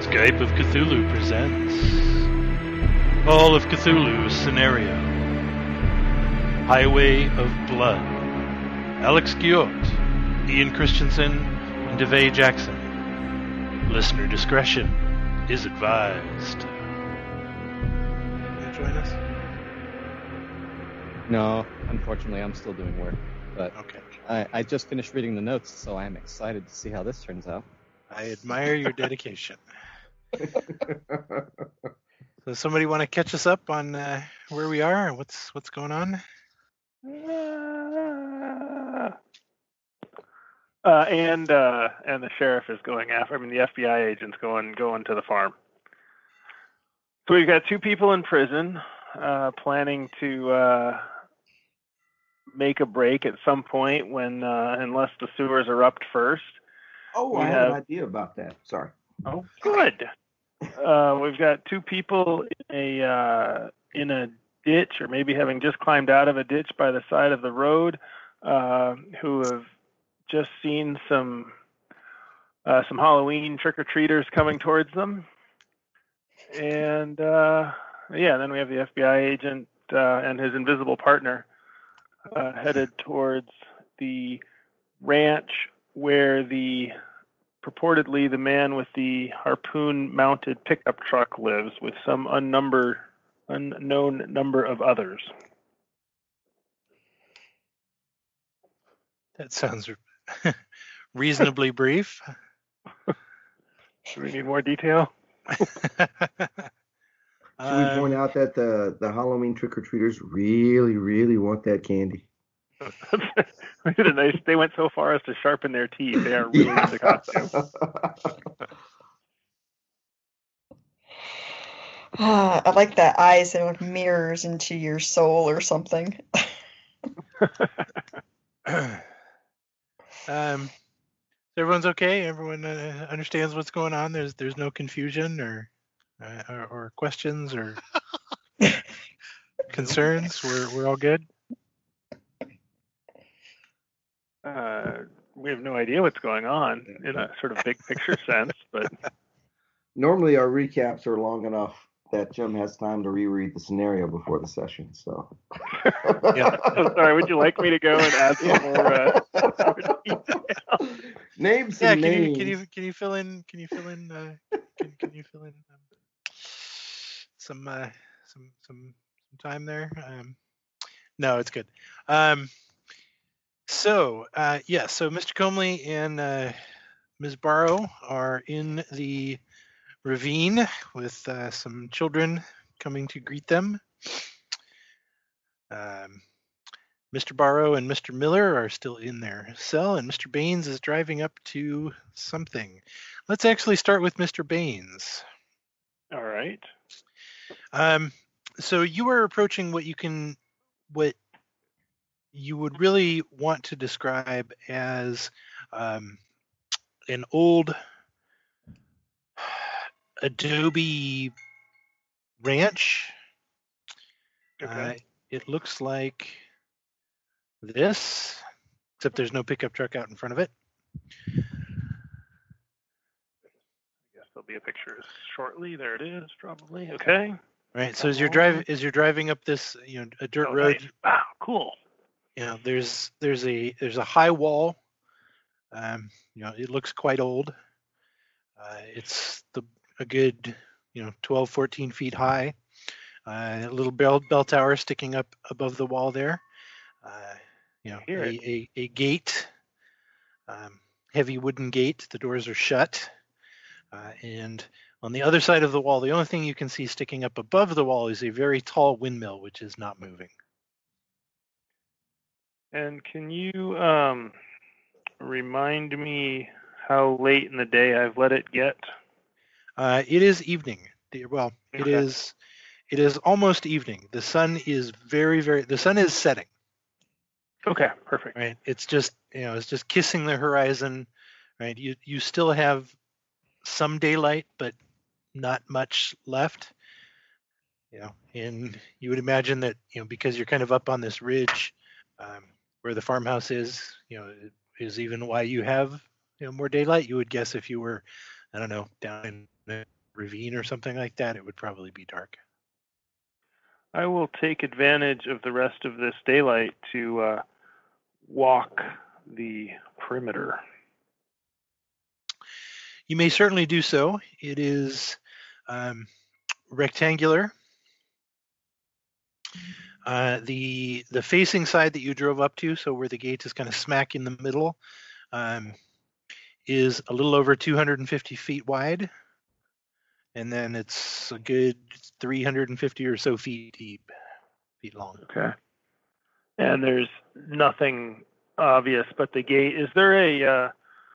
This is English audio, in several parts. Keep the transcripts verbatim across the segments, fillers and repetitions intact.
Skype of Cthulhu presents Call of Cthulhu Scenario Highway of Blood. Alex Guillot, Ian Christensen, and DeVay Jackson. Listener discretion is advised. Can you join us? No, unfortunately I'm still doing work. But okay. I, I just finished reading the notes, so I'm excited to see how this turns out. I admire your dedication. So somebody want to catch us up on uh, where we are? What's what's going on? Uh, uh, and uh, and the sheriff is going after. I mean, the F B I agent's going going to the farm. So we've got two people in prison, uh, planning to uh, make a break at some point when, uh, unless the sewers erupt first. Oh, we I have, have an idea about that. Sorry. Oh, good. Uh, we've got two people in a uh, in a ditch, or maybe having just climbed out of a ditch by the side of the road, uh, who have just seen some uh, some Halloween trick-or-treaters coming towards them. And uh, yeah, then we have the F B I agent uh, and his invisible partner uh, headed towards the ranch where the purportedly the man with the harpoon-mounted pickup truck lives, with some unnumber, unknown number of others. That sounds reasonably brief. Do we need more detail? Should we point out that the, the Halloween trick-or-treaters really, really want that candy? We did a nice, they went so far as to sharpen their teeth. They are really Yeah. into costume. Ah, I like that eyes that like mirrors into your soul or something. um, everyone's okay. Everyone uh, understands what's going on. There's there's no confusion or uh, or, or questions or concerns. We're we're all good. Uh, we have no idea what's going on in a sort of big picture sense, but Normally our recaps are long enough that Jim has time to reread the scenario before the session. So, Yeah. Oh, sorry. Would you like me to go and add some more, uh, more detail? Name some Yeah. Can names. you can you can you fill in can you fill in uh, can, can you fill in um, some uh, some some some time there? Um, no, it's good. Um, so uh, yeah. So Mister Comley and uh, Miz Barrow are in the ravine with uh, some children coming to greet them. Um, Mister Barrow and Mister Miller are still in their cell, and Mister Baines is driving up to something. Let's actually start with Mister Baines. All right. Um, so you are approaching what you can, what you would really want to describe as um, an old adobe ranch. Okay. Uh, it looks like this, except there's no pickup truck out in front of it. I guess there'll be a picture shortly. There it is, probably. Okay. Right. So as you're driving, as you're driving up this, you know, a dirt Oh, road, nice. Wow, cool. you know, there's there's a there's a high wall. Um, you know, it looks quite old. Uh, it's the a good, you know, twelve, fourteen feet high. Uh, a little bell bell tower sticking up above the wall there. Uh, you know, Hear a, it. a a gate, um, heavy wooden gate. The doors are shut, uh, and on the other side of the wall, the only thing you can see sticking up above the wall is a very tall windmill, which is not moving. And can you um, remind me how late in the day I've let it get? Uh, it is evening. The- Well, it Okay. is. It is almost evening. The sun is very, very. The sun is setting. Okay, perfect. Right. It's just, you know, it's just kissing the horizon. Right. You you still have some daylight, but not much left. You know, and you would imagine that, you know, because you're kind of up on this ridge, um, where the farmhouse is, you know, is even why you have, you know, more daylight. You would guess if you were, I don't know, down in ravine or something like that, it would probably be dark. I will take advantage of the rest of this daylight to uh, walk the perimeter. You may certainly do so. It is um, rectangular. Uh, the the facing side that you drove up to, so where the gate is kind of smack in the middle, um, is a little over two hundred fifty feet wide, and then it's a good three hundred fifty or so feet deep, feet long. Okay. And there's nothing obvious but the gate. Is there a, uh,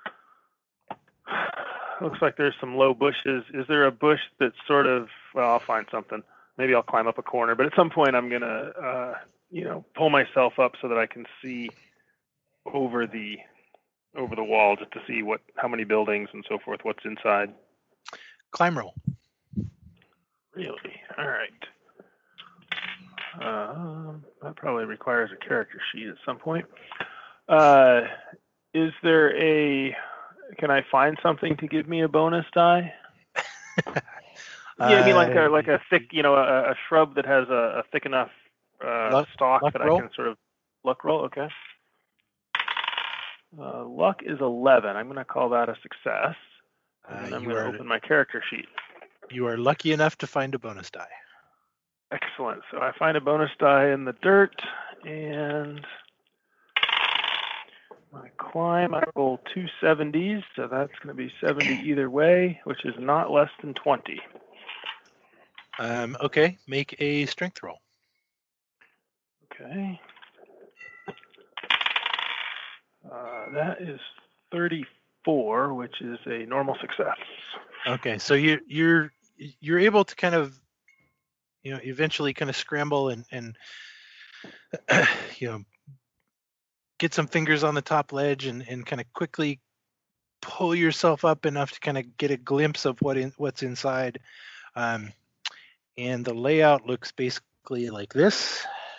looks like there's some low bushes. Is there a bush that's sort of, well, I'll find something. Maybe I'll climb up a corner, but at some point I'm going to, uh, you know, pull myself up so that I can see over the, over the wall just to see what, how many buildings and so forth, what's inside. Climb roll. Really? All right. Um, that probably requires a character sheet at some point. Uh, is there a, can I find something to give me a bonus die? Yeah, I mean like a like a thick, you know, a, a shrub that has a, a thick enough uh, luck, stalk luck that roll? I can sort of luck roll. Okay. Uh, luck is eleven. I'm going to call that a success. And then Uh, I'm you going to are open my character sheet. you are lucky enough to find a bonus die. Excellent. So I find a bonus die in the dirt, and my climb, I roll two seventies, so that's going to be seventy either way, which is not less than twenty. Um, okay, make a strength roll. Okay. Uh, that is thirty-four, which is a normal success. Okay, so you you're you're able to kind of, you know, eventually kind of scramble and and you know, get some fingers on the top ledge and and kind of quickly pull yourself up enough to kind of get a glimpse of what in what's inside. Um, and the layout looks basically like this.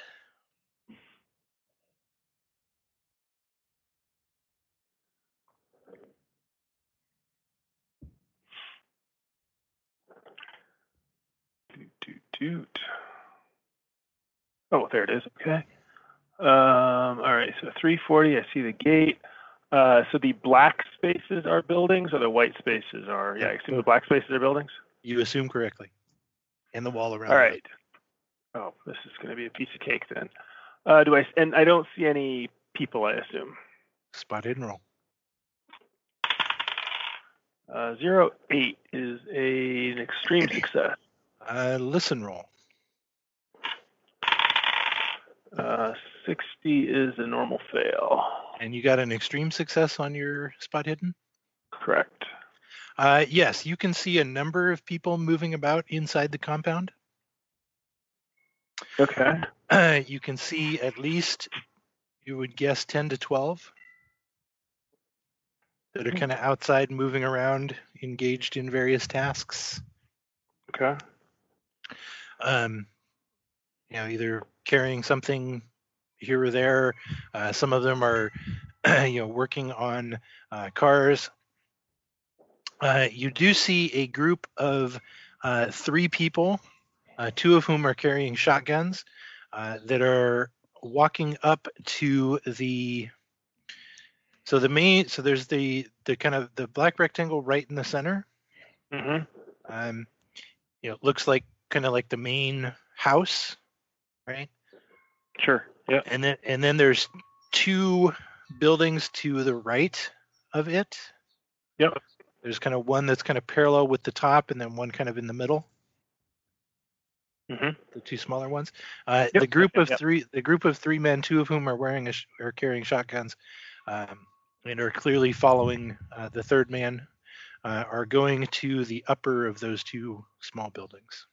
Doot, doot, doot. Oh, there it is. Okay. Um, all right. So three forty. I see the gate. Uh, so the black spaces are buildings, or the white spaces are? Yeah, I assume the black spaces are buildings. You assume correctly. And the wall around. All the right. Oh, this is going to be a piece of cake then. Uh, do I? And I don't see any people, I assume. Spot hidden roll. Uh, zero eight is a, an extreme success. Uh, listen roll. Uh, sixty is a normal fail. And you got an extreme success on your spot hidden? Correct. Uh, yes, you can see a number of people moving about inside the compound. Okay. Uh, you can see at least, you would guess, ten to twelve that are kind of outside moving around, engaged in various tasks. Okay. Um, you know, either carrying something here or there. Uh, some of them are, you know, working on uh, cars. Uh, you do see a group of uh, three people, uh, two of whom are carrying shotguns, uh, that are walking up to the. So the main, so there's the the kind of the black rectangle right in the center. Mm-hmm. Um, you know, it looks like kind of like the main house, right? Sure. Yeah. And then and then there's two buildings to the right of it. Yep. There's kind of one that's kind of parallel with the top, and then one kind of in the middle. Mm-hmm. The two smaller ones. Uh, Yep. The group Okay, of yep. three, the group of three men, two of whom are wearing a sh- are carrying shotguns, um, and are clearly following uh, the third man, uh, are going to the upper of those two small buildings.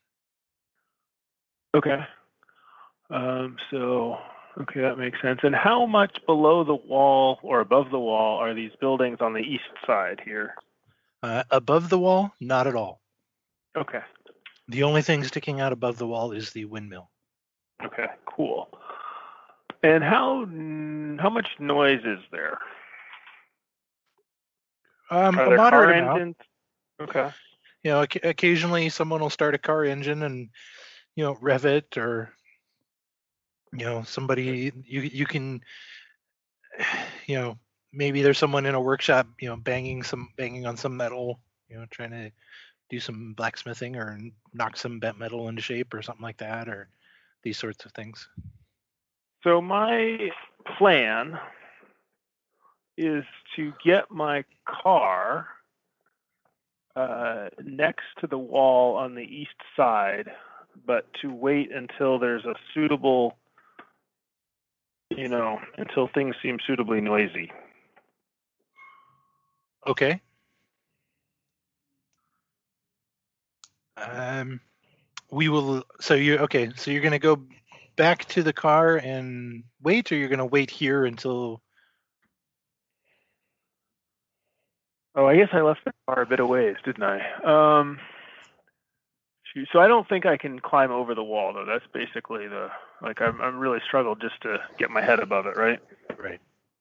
Okay. Um, so, okay, that makes sense. And how much below the wall or above the wall are these buildings on the east side here? Uh, above the wall, not at all. Okay. The only thing sticking out above the wall is the windmill. Okay. Cool. And how mm, how much noise is there? Um, Are a there car moderate amount. engines? Okay. you know, oc- occasionally someone will start a car engine and, you know, rev it, or, you know, somebody you you can, you know, maybe there's someone in a workshop, you know, banging some banging on some metal, you know, trying to do some blacksmithing or knock some bent metal into shape or something like that, or these sorts of things. So my plan is to get my car uh, next to the wall on the east side, but to wait until there's a suitable, you know, until things seem suitably noisy. Okay. Um, we will. So you're okay. So you're gonna go back to the car and wait, or you're gonna wait here until. Oh, I guess I left the car a bit of ways, didn't I? Um, shoot. So I don't think I can climb over the wall, though. That's basically the like I'm I'm really struggled just to get my head above it, right? Right.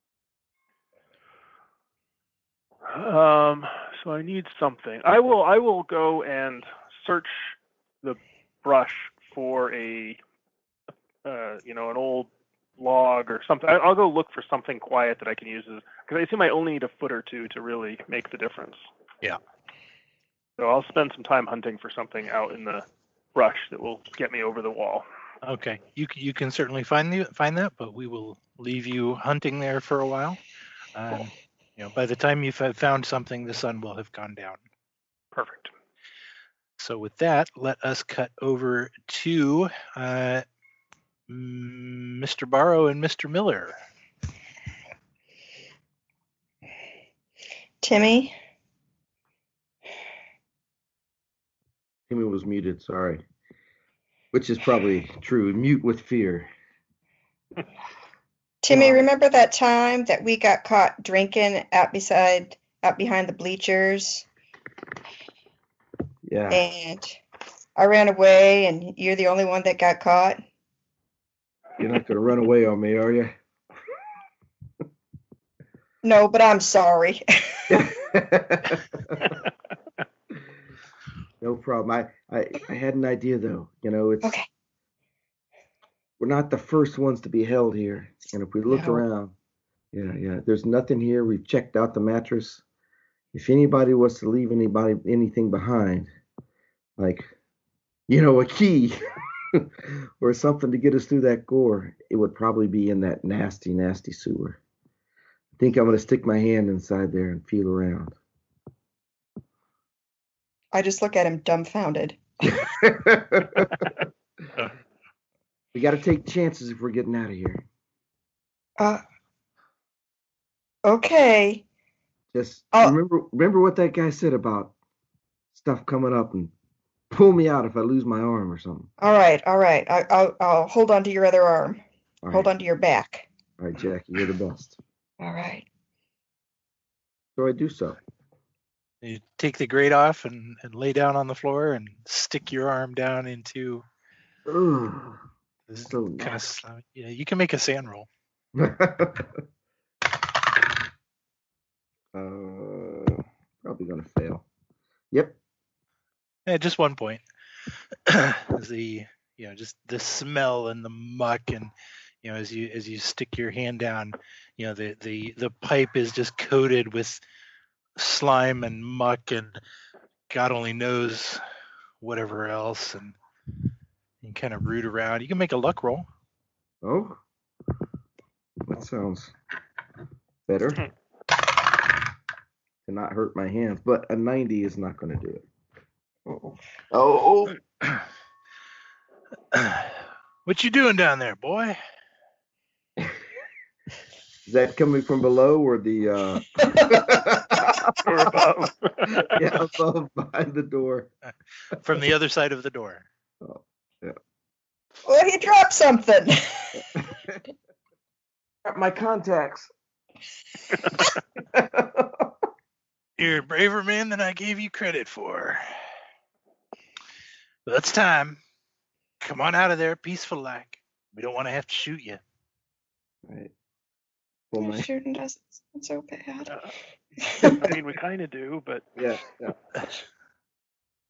Um, so I need something. I will I will go and search the brush for a uh, you know, an old log or something. I, I'll go look for something quiet that I can use, because I assume I only need a foot or two to really make the difference. Yeah. So I'll spend some time hunting for something out in the brush that will get me over the wall. Okay. You c- you can certainly find the find that, but we will leave you hunting there for a while. Um, Cool. You know, by the time you've had found something, the sun will have gone down. Perfect. So with that, let us cut over to uh, Mister Barrow and Mister Miller. Timmy, Timmy was muted, sorry. Which is probably true. Mute with fear. Timmy, Yeah. remember that time that we got caught drinking out beside, out behind the bleachers, Yeah. and I ran away, and you're the only one that got caught? You're not going to run away on me, are you? No, but I'm sorry. No problem. I, I, I had an idea, though. You know, it's Okay. we're not the first ones to be held here. And if we look No. around, yeah, yeah, there's nothing here. We've checked out the mattress. If anybody was to leave anybody anything behind, like, you know, a key or something to get us through that gore, it would probably be in that nasty, nasty sewer. I think I'm going to stick my hand inside there and feel around. I just look at him dumbfounded. We got to take chances if we're getting out of here. Uh, okay. Just Oh. remember, remember what that guy said about stuff coming up and pull me out if I lose my arm or something. All right, all right. I, I'll, I'll hold on to your other arm. All Hold right. on to your back. All right, Jackie, you're the best. All right. So I do so. You take the grate off and, and lay down on the floor and stick your arm down into Ugh, this so kind of. Yeah, you can make a sand roll. uh, probably gonna fail. Yep. Yeah, just one point. the you know just the smell and the muck, and you know as you as you stick your hand down, you know the the the pipe is just coated with slime and muck and God only knows whatever else, and you kind of root around. You can make a luck roll. Oh, that sounds better. To not hurt my hands, but a ninety is not going to do it. Oh. Oh. What you doing down there, boy? Is that coming from below or the uh Or above? yeah, above behind the door? From the other side of the door. Oh, yeah. Well, he dropped something. Got my contacts. You're a braver man than I gave you credit for. Well, it's time. Come on out of there, peaceful like. We don't want to have to shoot you. Right. Pull Your my shooting doesn't sound so bad. Uh, I mean, we kind of do, but yeah, yeah.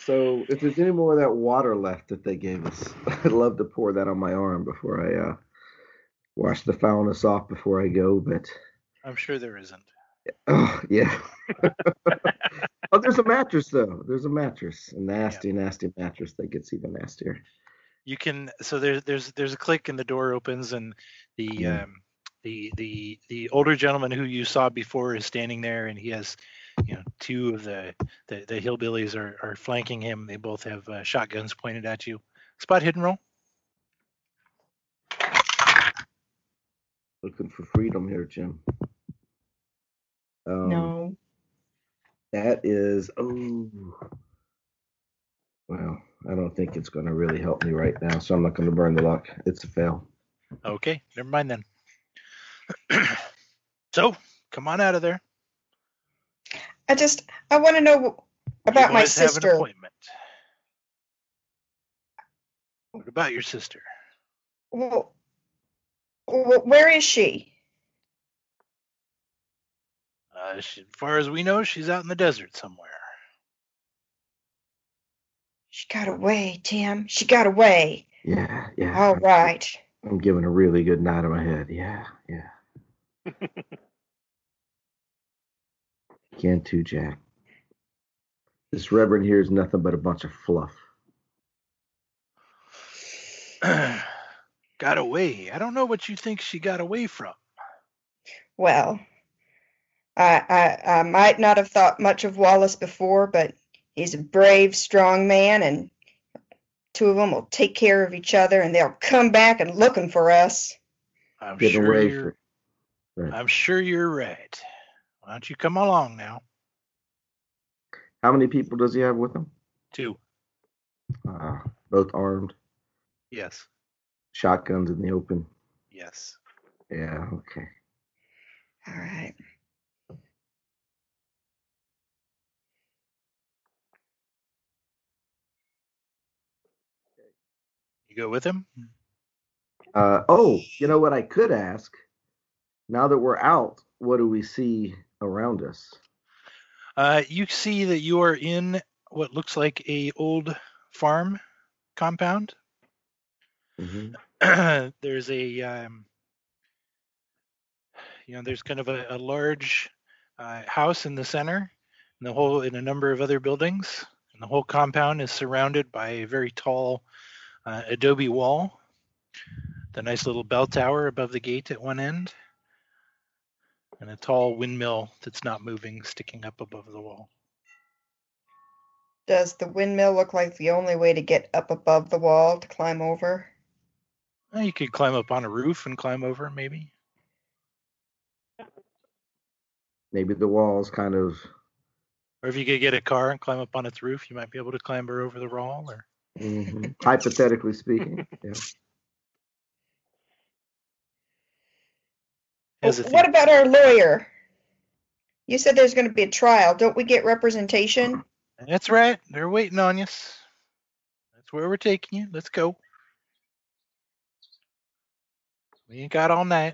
So if there's any more of that water left that they gave us, I'd love to pour that on my arm before I uh, wash the foulness off before I go. But I'm sure there isn't. oh yeah. Oh, there's a mattress though. There's a mattress, a nasty, nasty mattress that gets even nastier. You can so there's there's there's a click and the door opens and the Mm. um the the the older gentleman who you saw before is standing there and he has you know two of the the, the hillbillies are, are flanking him. They both have uh, shotguns pointed at you. Spot hidden roll. Looking for freedom here, Jim. Um, No. That is oh. Well, I don't think it's going to really help me right now, so I'm not going to burn the luck. It's a fail. Okay, never mind then. So come on out of there. I just I want to know about You my boys have an sister. appointment. What about your sister? Well, well, where is she? Uh, she, as far as we know, she's out in the desert somewhere. She got away, Tim. She got away. Yeah, yeah. All I'm, right. I'm giving a really good nod in my head. Yeah, yeah. Can too, Jack. This Reverend here is nothing but a bunch of fluff. Got away. I don't know what you think she got away from. Well, I, I I might not have thought much of Wallace before, but he's a brave, strong man, and two of them will take care of each other, and they'll come back and looking for us. I'm Get sure away you're. for right. I'm sure you're right. Why don't you come along now? How many people does he have with him? Two. Uh, both armed, Yes. shotguns in the open. Yes. Yeah, okay. All right. You go with him? Uh, oh, you know what I could ask? Now that we're out, what do we see around us? Uh, you see that you are in what looks like a old farm compound. Mm-hmm. There's a um, you know there's kind of a, a large uh, house in the center, and the whole and a number of other buildings, and the whole compound is surrounded by a very tall uh, adobe wall. The nice little bell tower above the gate at one end, and a tall windmill that's not moving sticking up above the wall. Does the windmill look like the only way to get up above the wall to climb over? Well, you could climb up on a roof and climb over, maybe. Maybe the walls kind of. Or if you could get a car and climb up on its roof, you might be able to clamber over the wall. Or Mhm. Hypothetically speaking, yeah. hesitate. What about our lawyer? You said there's going to be a trial. Don't we get representation? That's right. They're waiting on you. That's where we're taking you. Let's go. We ain't got all night.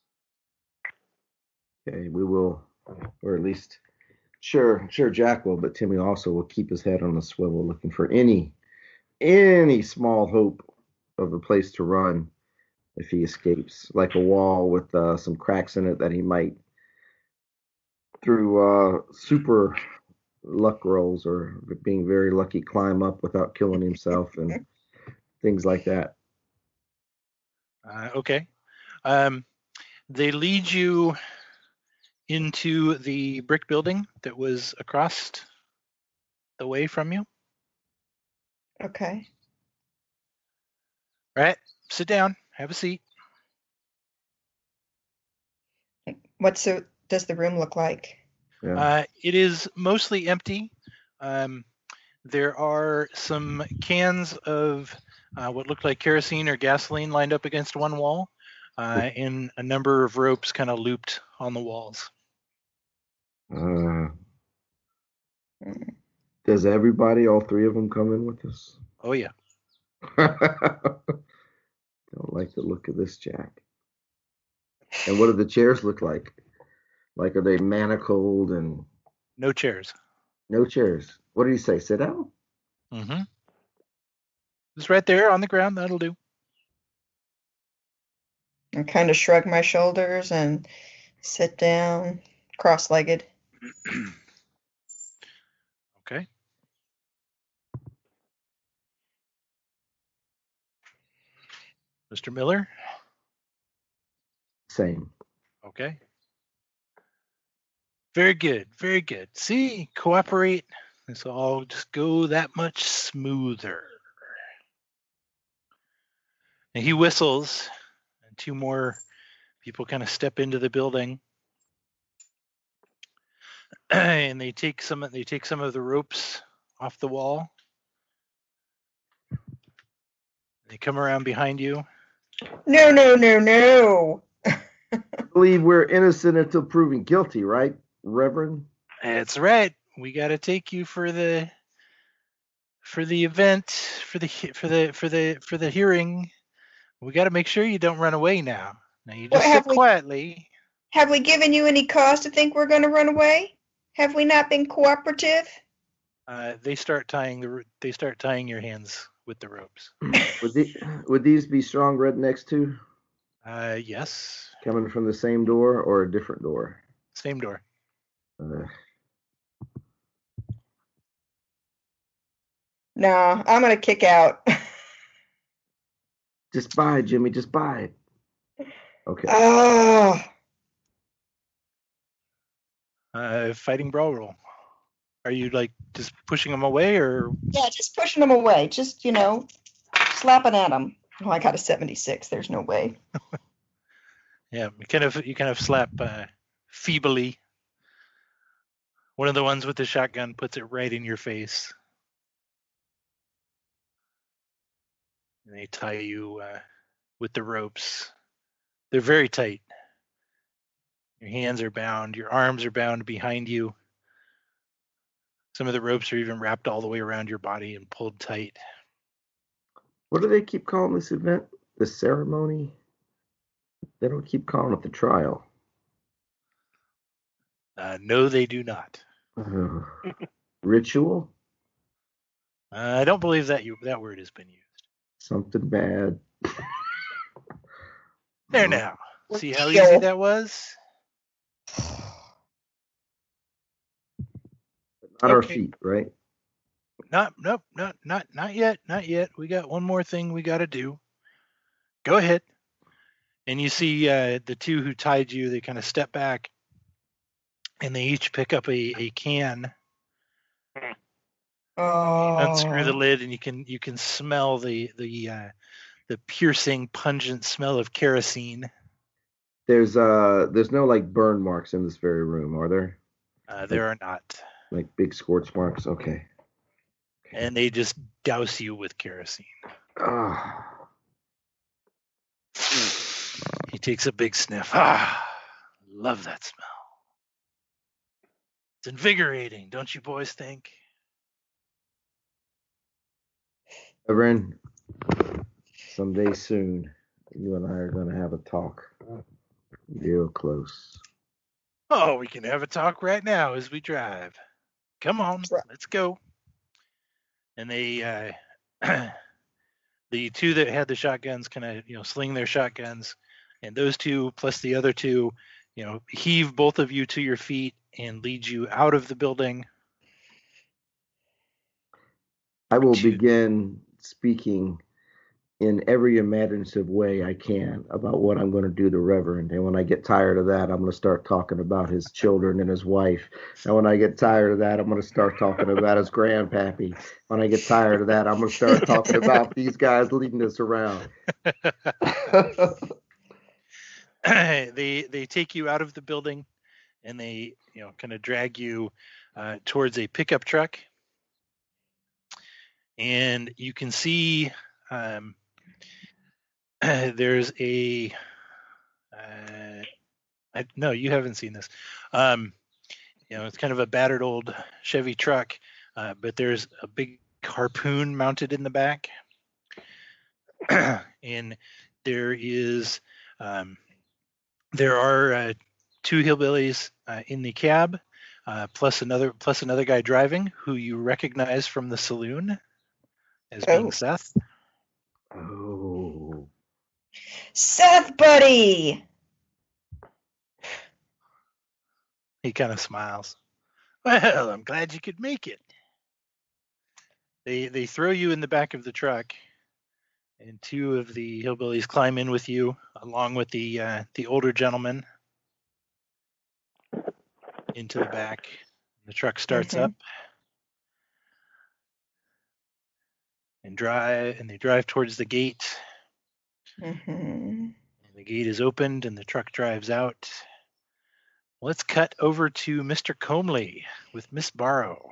Okay, we will, or at least, sure, sure, Jack will, but Timmy also will keep his head on the swivel, looking for any, any small hope of a place to run if he escapes, like a wall with uh, some cracks in it that he might, through uh, super luck rolls or being very lucky, climb up without killing himself and things like that. Uh, okay. Um, they lead you into the brick building that was across the way from you. Okay. All right. Sit down. Have a seat. What so does the room look like? Yeah. Uh, it is mostly empty. Um, there are some cans of uh, what looked like kerosene or gasoline lined up against one wall, uh, and a number of ropes kind of looped on the walls. Uh, does everybody, all three of them, come in with us? Oh yeah. Don't like the look of this, Jack. And what do the chairs look like? Like, are they manacled and No chairs. no chairs? What did he say? Sit down? Mm-hmm. Just right there on the ground. That'll do. I kind of shrug my shoulders and sit down, cross-legged. Okay. Mister Miller? Same. Okay. Very good. Very good. See, cooperate. This will all just go that much smoother. And he whistles, and two more people kind of step into the building, and they take some. They take some of the ropes off the wall. They come around behind you. No, no, no, no. I believe we're innocent until proven guilty, right, Reverend? That's right. We got to take you for the for the event for the for the for the for the hearing. We got to make sure you don't run away now. Now you What just sit have we- quietly. Have we given you any cause to think we're going to run away? Have we not been cooperative? Uh, they start tying the they start tying your hands with the ropes. Would, the, would these be strong rednecks too? Uh, yes. Coming from the same door or a different door? Same door. Uh, No, I'm going to kick out. just buy it, Jimmy. Just buy it. Okay. Oh, Uh, fighting brawl roll. Are you like just pushing them away, or yeah, just pushing them away. Just, you know, slapping at them. Oh, I got a seventy-six. There's no way. yeah, you kind of you kind of slap uh, feebly. One of the ones with the shotgun puts it right in your face. And they tie you uh, with the ropes. They're very tight. Your hands are bound. Your arms are bound behind you. Some of the ropes are even wrapped all the way around your body and pulled tight. What do they keep calling this event? The ceremony? They don't keep calling it the trial. Uh, no, they do not. Uh, ritual? Uh, I don't believe that you that word has been used. Something bad. There now. See how Ordeal. easy that was? On our Okay. feet, right? Not, nope, not, not, not yet, not yet. We got one more thing we got to do. Go ahead. And you see uh, the two who tied you. They kind of step back, and they each pick up a, a can, Oh. unscrew the lid, and you can you can smell the the uh, the piercing, pungent smell of kerosene. There's uh there's no like burn marks in this very room, are there? Uh, there are not, Like big scorch marks? Okay. and they just douse you with kerosene. Ah. He takes a big sniff. Ah, love that smell. It's invigorating, don't you boys think? Reverend, someday soon, you and I are going to have a talk. Real close. Oh, we can have a talk right now as we drive. Come on, Right. let's go. And they, uh, the two that had the shotguns, kind of, you know, sling their shotguns, and those two plus the other two, you know, heave both of you to your feet and lead you out of the building. I will To- begin speaking in every imaginative way I can about what I'm going to do to Reverend. And when I get tired of that, I'm going to start talking about his children and his wife. And when I get tired of that, I'm going to start talking about his grandpappy. When I get tired of that, I'm going to start talking about these guys leading us around. they they take you out of the building, and they, you know, kind of drag you uh, towards a pickup truck, and you can see um, there's a uh, I, no, you haven't seen this. Um, you know, it's kind of a battered old Chevy truck, uh, but there's a big harpoon mounted in the back, and there is um, there are uh, two hillbillies uh, in the cab, uh, plus another plus another guy driving who you recognize from the saloon. as being Oh. Seth. Oh. Seth, buddy! He kind of smiles. Well, I'm glad you could make it. They they throw you in the back of the truck, and two of the hillbillies climb in with you, along with the uh, the older gentleman, into the back. The truck starts Mhm. up and drive, and they drive towards the gate. Mm-hmm. And the gate is opened, and the truck drives out. Let's cut over to Mister Comley with Miss Barrow.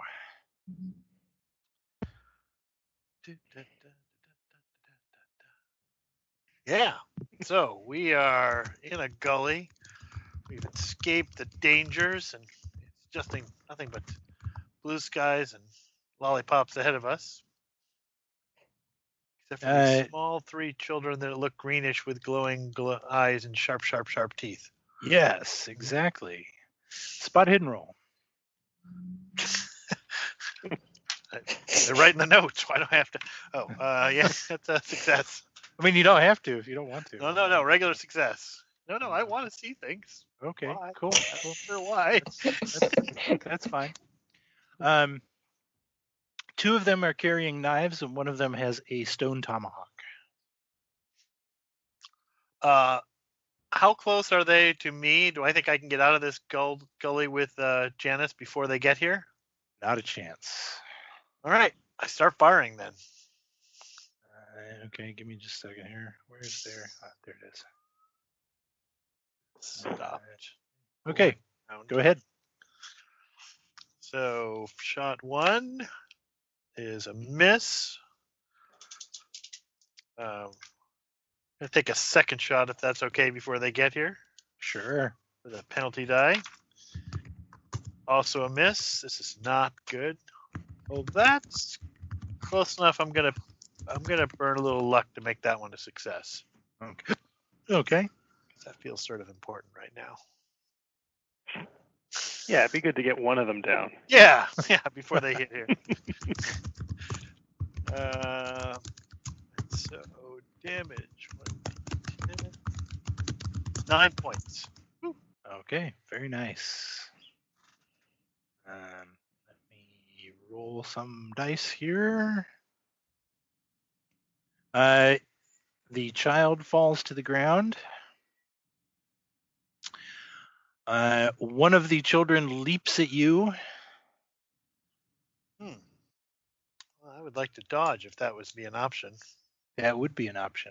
Yeah. So we are in a gully. We've escaped the dangers, and it's just nothing, nothing but blue skies and lollipops ahead of us. Except for Uh, these small three children that look greenish with glowing gl- eyes and sharp, sharp, sharp teeth. Yes, exactly. Spot hidden roll. They're writing the notes. Why do I have to? Oh, uh, yeah, that's a success. I mean, you don't have to if you don't want to. No, no, no, regular success. No, no, I want to see things. Okay, Why? cool, I'm not cool. sure why. That's fine. Um, two of them are carrying knives, and one of them has a stone tomahawk. Uh, how close are they to me? Do I think I can get out of this gull- gully with uh, Janice before they get here? Not a chance. All right, I start firing then. Uh, okay, give me just a second here. Where's there? Ah, there it is. Stopped. Okay, Round. go ahead. So shot one is a miss. Um, I'm gonna take a second shot if that's okay before they get here Sure. with a penalty die. Also a miss. This is not good. Well, that's close enough. I'm gonna I'm gonna burn a little luck to make that one a success. Okay. Okay. 'Cause that feels sort of important right now. Yeah, it'd be good to get one of them down. Yeah, yeah. Before they hit here. uh, so damage one d ten. Nine points. Okay, very nice. Um, let me roll some dice here. Uh, the child falls to the ground. Uh, one of the children leaps at you. Hmm. Well, I would like to dodge if that was be an option. That would be an option.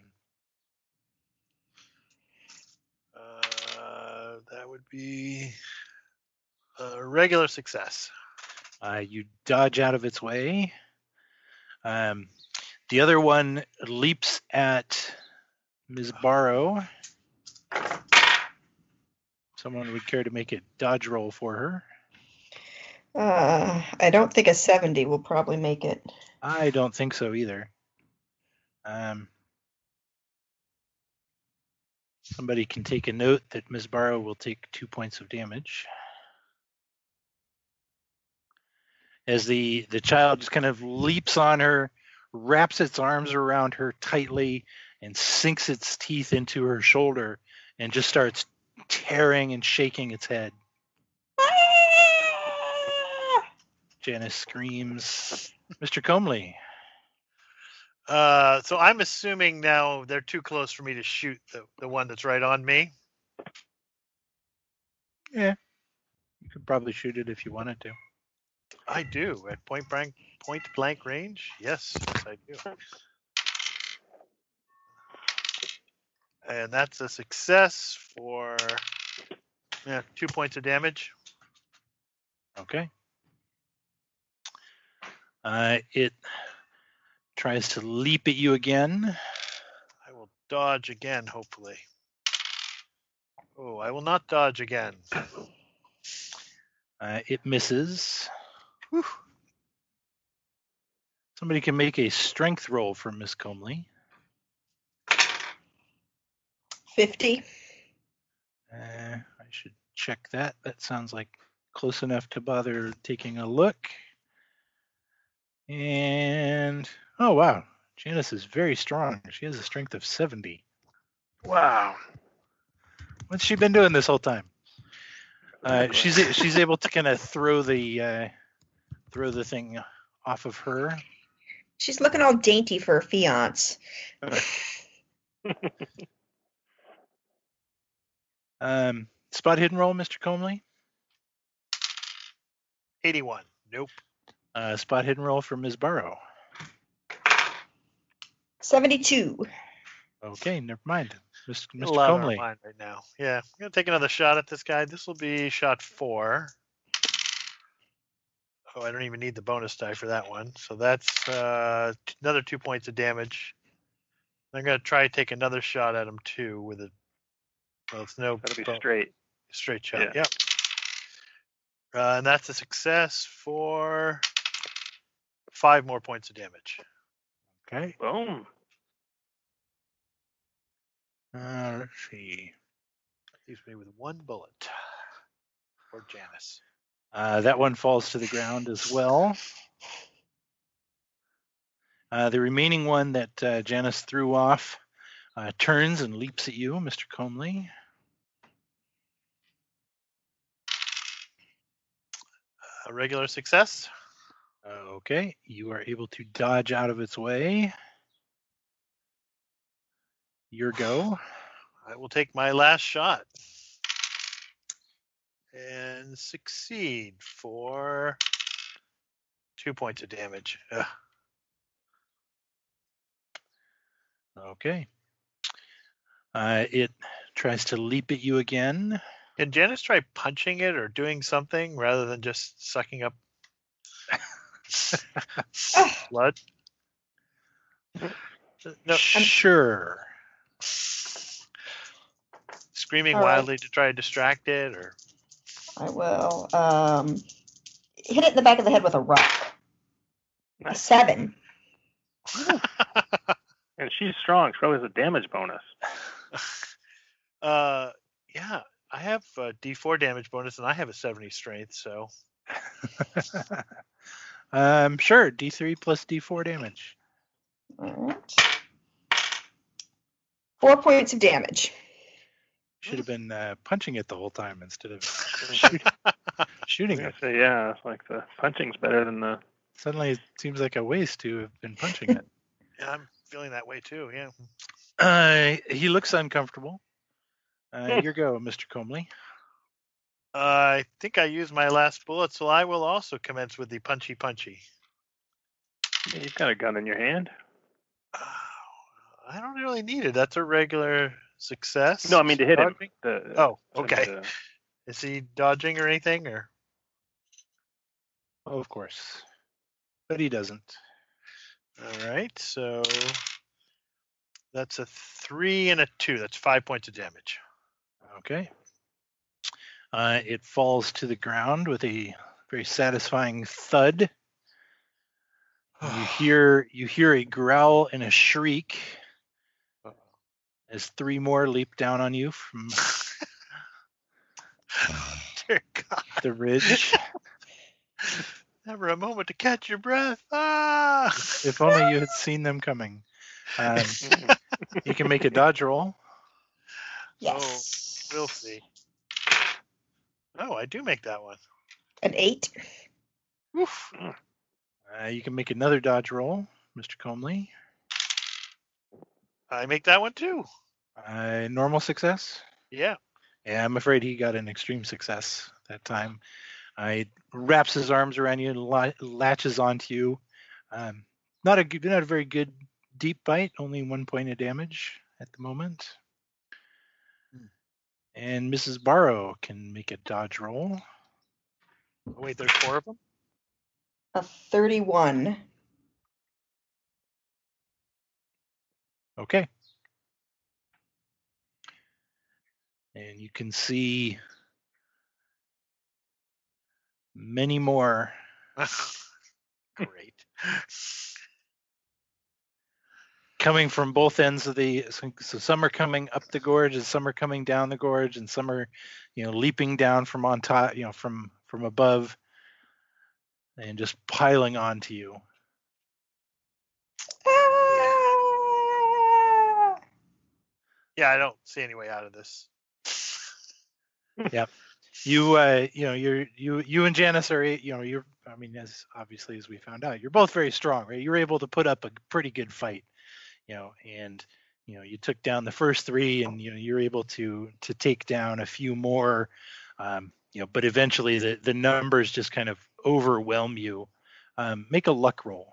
Uh, that would be a regular success. Uh, you dodge out of its way. Um, the other one leaps at Miz Barrow. Someone would care to make a dodge roll for her. Uh, I don't think a seventy will probably make it. I don't think so either. Um, somebody can take a note that Miz Barrow will take two points of damage. As the, the child just kind of leaps on her, wraps its arms around her tightly, and sinks its teeth into her shoulder and just starts tearing and shaking its head. Janice screams. Mister Comley. Uh, so I'm assuming now they're too close for me to shoot the, the one that's right on me. Yeah. You could probably shoot it if you wanted to. I do at point blank point blank range. Yes, yes, I do. And that's a success for yeah, two points of damage. Okay. Uh, it tries to leap at you again. I will dodge again, hopefully. Oh, I will not dodge again. Uh, it misses. Whew. Somebody can make a strength roll for Miss Comley. fifty. Uh, I should check that. That sounds like close enough to bother taking a look. And And oh wow, Janice is very strong. She has a strength of seventy. Wow. What's she been doing this whole time? Uh, Exactly. she's a- she's able to kind of throw the uh, throw the thing off of her. She's looking all dainty for a fiance. Um, spot hidden roll, Mister Comley. eighty-one. Nope. Uh, spot hidden roll for Miz Burrow. seventy-two. Okay, never mind. Mister A Mister lot on our Comley. mind right now. Yeah, I'm gonna take another shot at this guy. This will be shot four. Oh, I don't even need the bonus die for that one. So that's uh, t- another two points of damage. I'm gonna try to take another shot at him too with a. Well, it's no That'll be bo- straight. straight shot. Yeah. Yep. Uh, and that's a success for five more points of damage. Okay. Boom. Uh, let's see. Leaves me with one bullet for Janice. Uh, that one falls to the ground as well. Uh, the remaining one that uh, Janice threw off uh, turns and leaps at you, Mister Comley. A regular success. Okay, you are able to dodge out of its way. Your go. I will take my last shot and succeed for two points of damage. Ugh. Okay. Uh, it tries to leap at you again. Can Janice try punching it or doing something rather than just sucking up blood? No, Sure. screaming All right. wildly to try to distract it, or I will um, hit it in the back of the head with a rock. A Nice. seven. And she's strong. She probably has a damage bonus. uh, yeah, I have a D four damage bonus and I have a seventy strength, so um, sure. D three plus D four damage. All right. Four points of damage. Should have been uh, punching it the whole time instead of shoot, shooting I it. say, yeah, it's like the punching's better than the. Suddenly it seems like a waste to have been punching it. yeah, I'm feeling that way too. Yeah. Uh, he looks uncomfortable. Uh, Hmm. your go, Mister Comley. Uh, I think I used my last bullet, so I will also commence with the punchy punchy. Yeah, you've got a gun in your hand. I don't really need it. That's a regular success. No, I mean to hit him. Dodging? The, Oh, to- okay. to- Is he dodging or anything, or? Oh, of course. But he doesn't. All right, so that's a three and a two. That's five points of damage. Okay. Uh, it falls to the ground with a very satisfying thud. You hear you hear a growl and a shriek as three more leap down on you from Dear God, the ridge. never a moment to catch your breath. Ah! If only you had seen them coming. Um, you can make a dodge roll. Yes. We'll see. Oh, I do make that one. An eight. Oof. Uh, you can make another dodge roll, Mister Comley. I make that one too. Uh, normal success. Yeah. Yeah, I'm afraid he got an extreme success that time. Uh, he wraps his arms around you and la- latches onto you. Um, not a good- not a very good deep bite. Only one point of damage at the moment. And Missus Barrow can make a dodge roll. Oh, wait, there's four of them? A thirty-one. Okay. And you can see many more Great. coming from both ends of the. So, so some are coming up the gorge, and some are coming down the gorge, and some are, you know, leaping down from on top, you know, from from above, and just piling onto you. Yeah, I don't see any way out of this. You, uh, you know, you're you you and Janice are, you know, you're. I mean, as obviously as we found out, you're both very strong, right? You're able to put up a pretty good fight, you know, and you know, you took down the first three, and you know, you're able to to take down a few more, um, you know, but eventually the the numbers just kind of overwhelm you. Um, make a luck roll.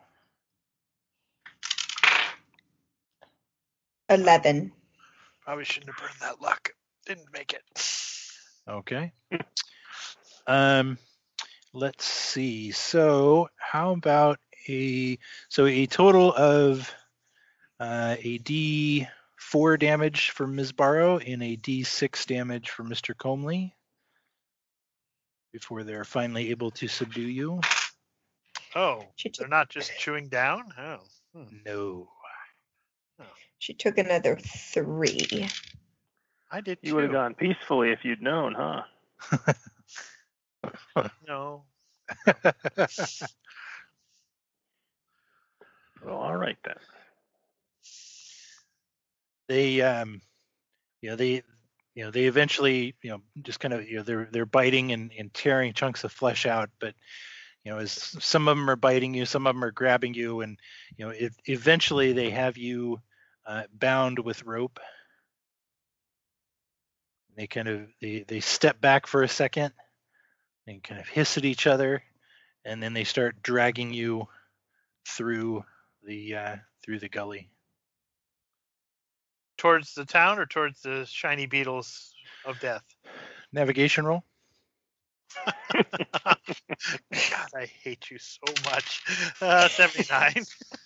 Eleven. Probably shouldn't have burned that luck. Didn't make it. Okay. Um, let's see. So how about a so a total of uh, a D four damage for Miz Barrow and a D six damage for Mister Comley before they're finally able to subdue you. Oh, She they're took, not just chewing down? Oh. Hmm. No. she took another three. I did You would have too. gone peacefully if you'd known, huh? No. Well, all right then. they um you know they you know they eventually you know just kind of you know they're they're biting and, and tearing chunks of flesh out, but you know as some of them are biting you, some of them are grabbing you, and you know it, eventually they have you uh, bound with rope. They kind of they they step back for a second and kind of hiss at each other, and then they start dragging you through the uh, through the gully. Towards the town or towards the shiny beetles of death? Navigation roll. God, I hate you so much. Uh, seventy-nine.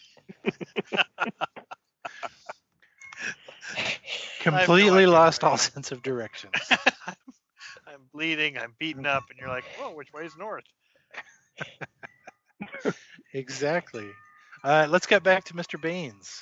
Completely idea lost where I all am. sense of direction. I'm, I'm bleeding. I'm beaten up, and you're like, "Whoa, which way's north?" Exactly. Uh, let's get back to Mister Baines.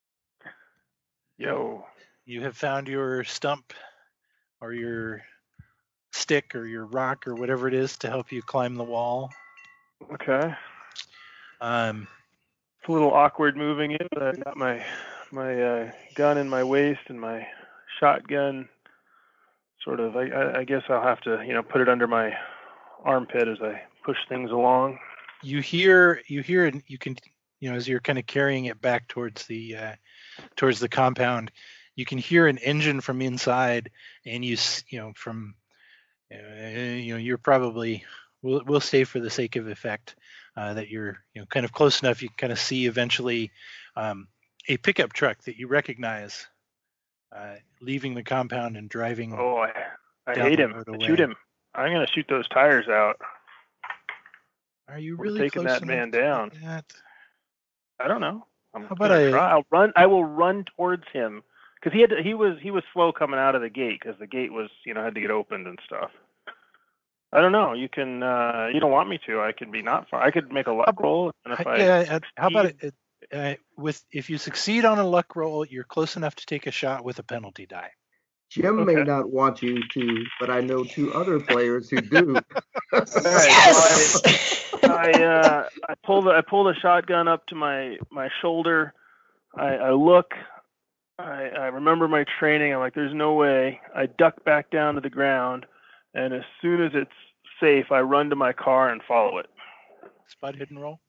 Yo. You have found your stump or your stick or your rock or whatever it is to help you climb the wall. Okay. Um, It's a little awkward moving it, but I got my my uh, gun in my waist and my shotgun. Sort of. I, I, I guess I'll have to, you know, put it under my armpit as I push things along. you hear you hear it. You can you know as you're kind of carrying it back towards the uh, towards the compound, you can hear an engine from inside, and you s- you know from uh, you know you're probably we'll we'll say for the sake of effect uh, that you're you know kind of close enough. You can kind of see eventually um, a pickup truck that you recognize uh, leaving the compound and driving. Oh, I, I Down hate the him. road I away. shoot him. I'm gonna shoot those tires out. Are you We're really taking close that enough man to do down. that? I don't know. I'm How about gonna I- try. I'll run. I will run towards him because he had to, he was he was slow coming out of the gate because the gate was you know had to get opened and stuff. I don't know. You can. Uh, you don't want me to. I could be not far. I could make a luck roll, and if I yeah. uh, How about succeed- it? Uh, with if you succeed on a luck roll, you're close enough to take a shot with a penalty die. Jim may Okay. not want you to, but I know two other players who do. All right, Yes! I uh, I pull the I pull the shotgun up to my my shoulder. I, I look. I, I remember my training. I'm like, there's no way. I duck back down to the ground, and as soon as it's safe, I run to my car and follow it. Spot hidden roll.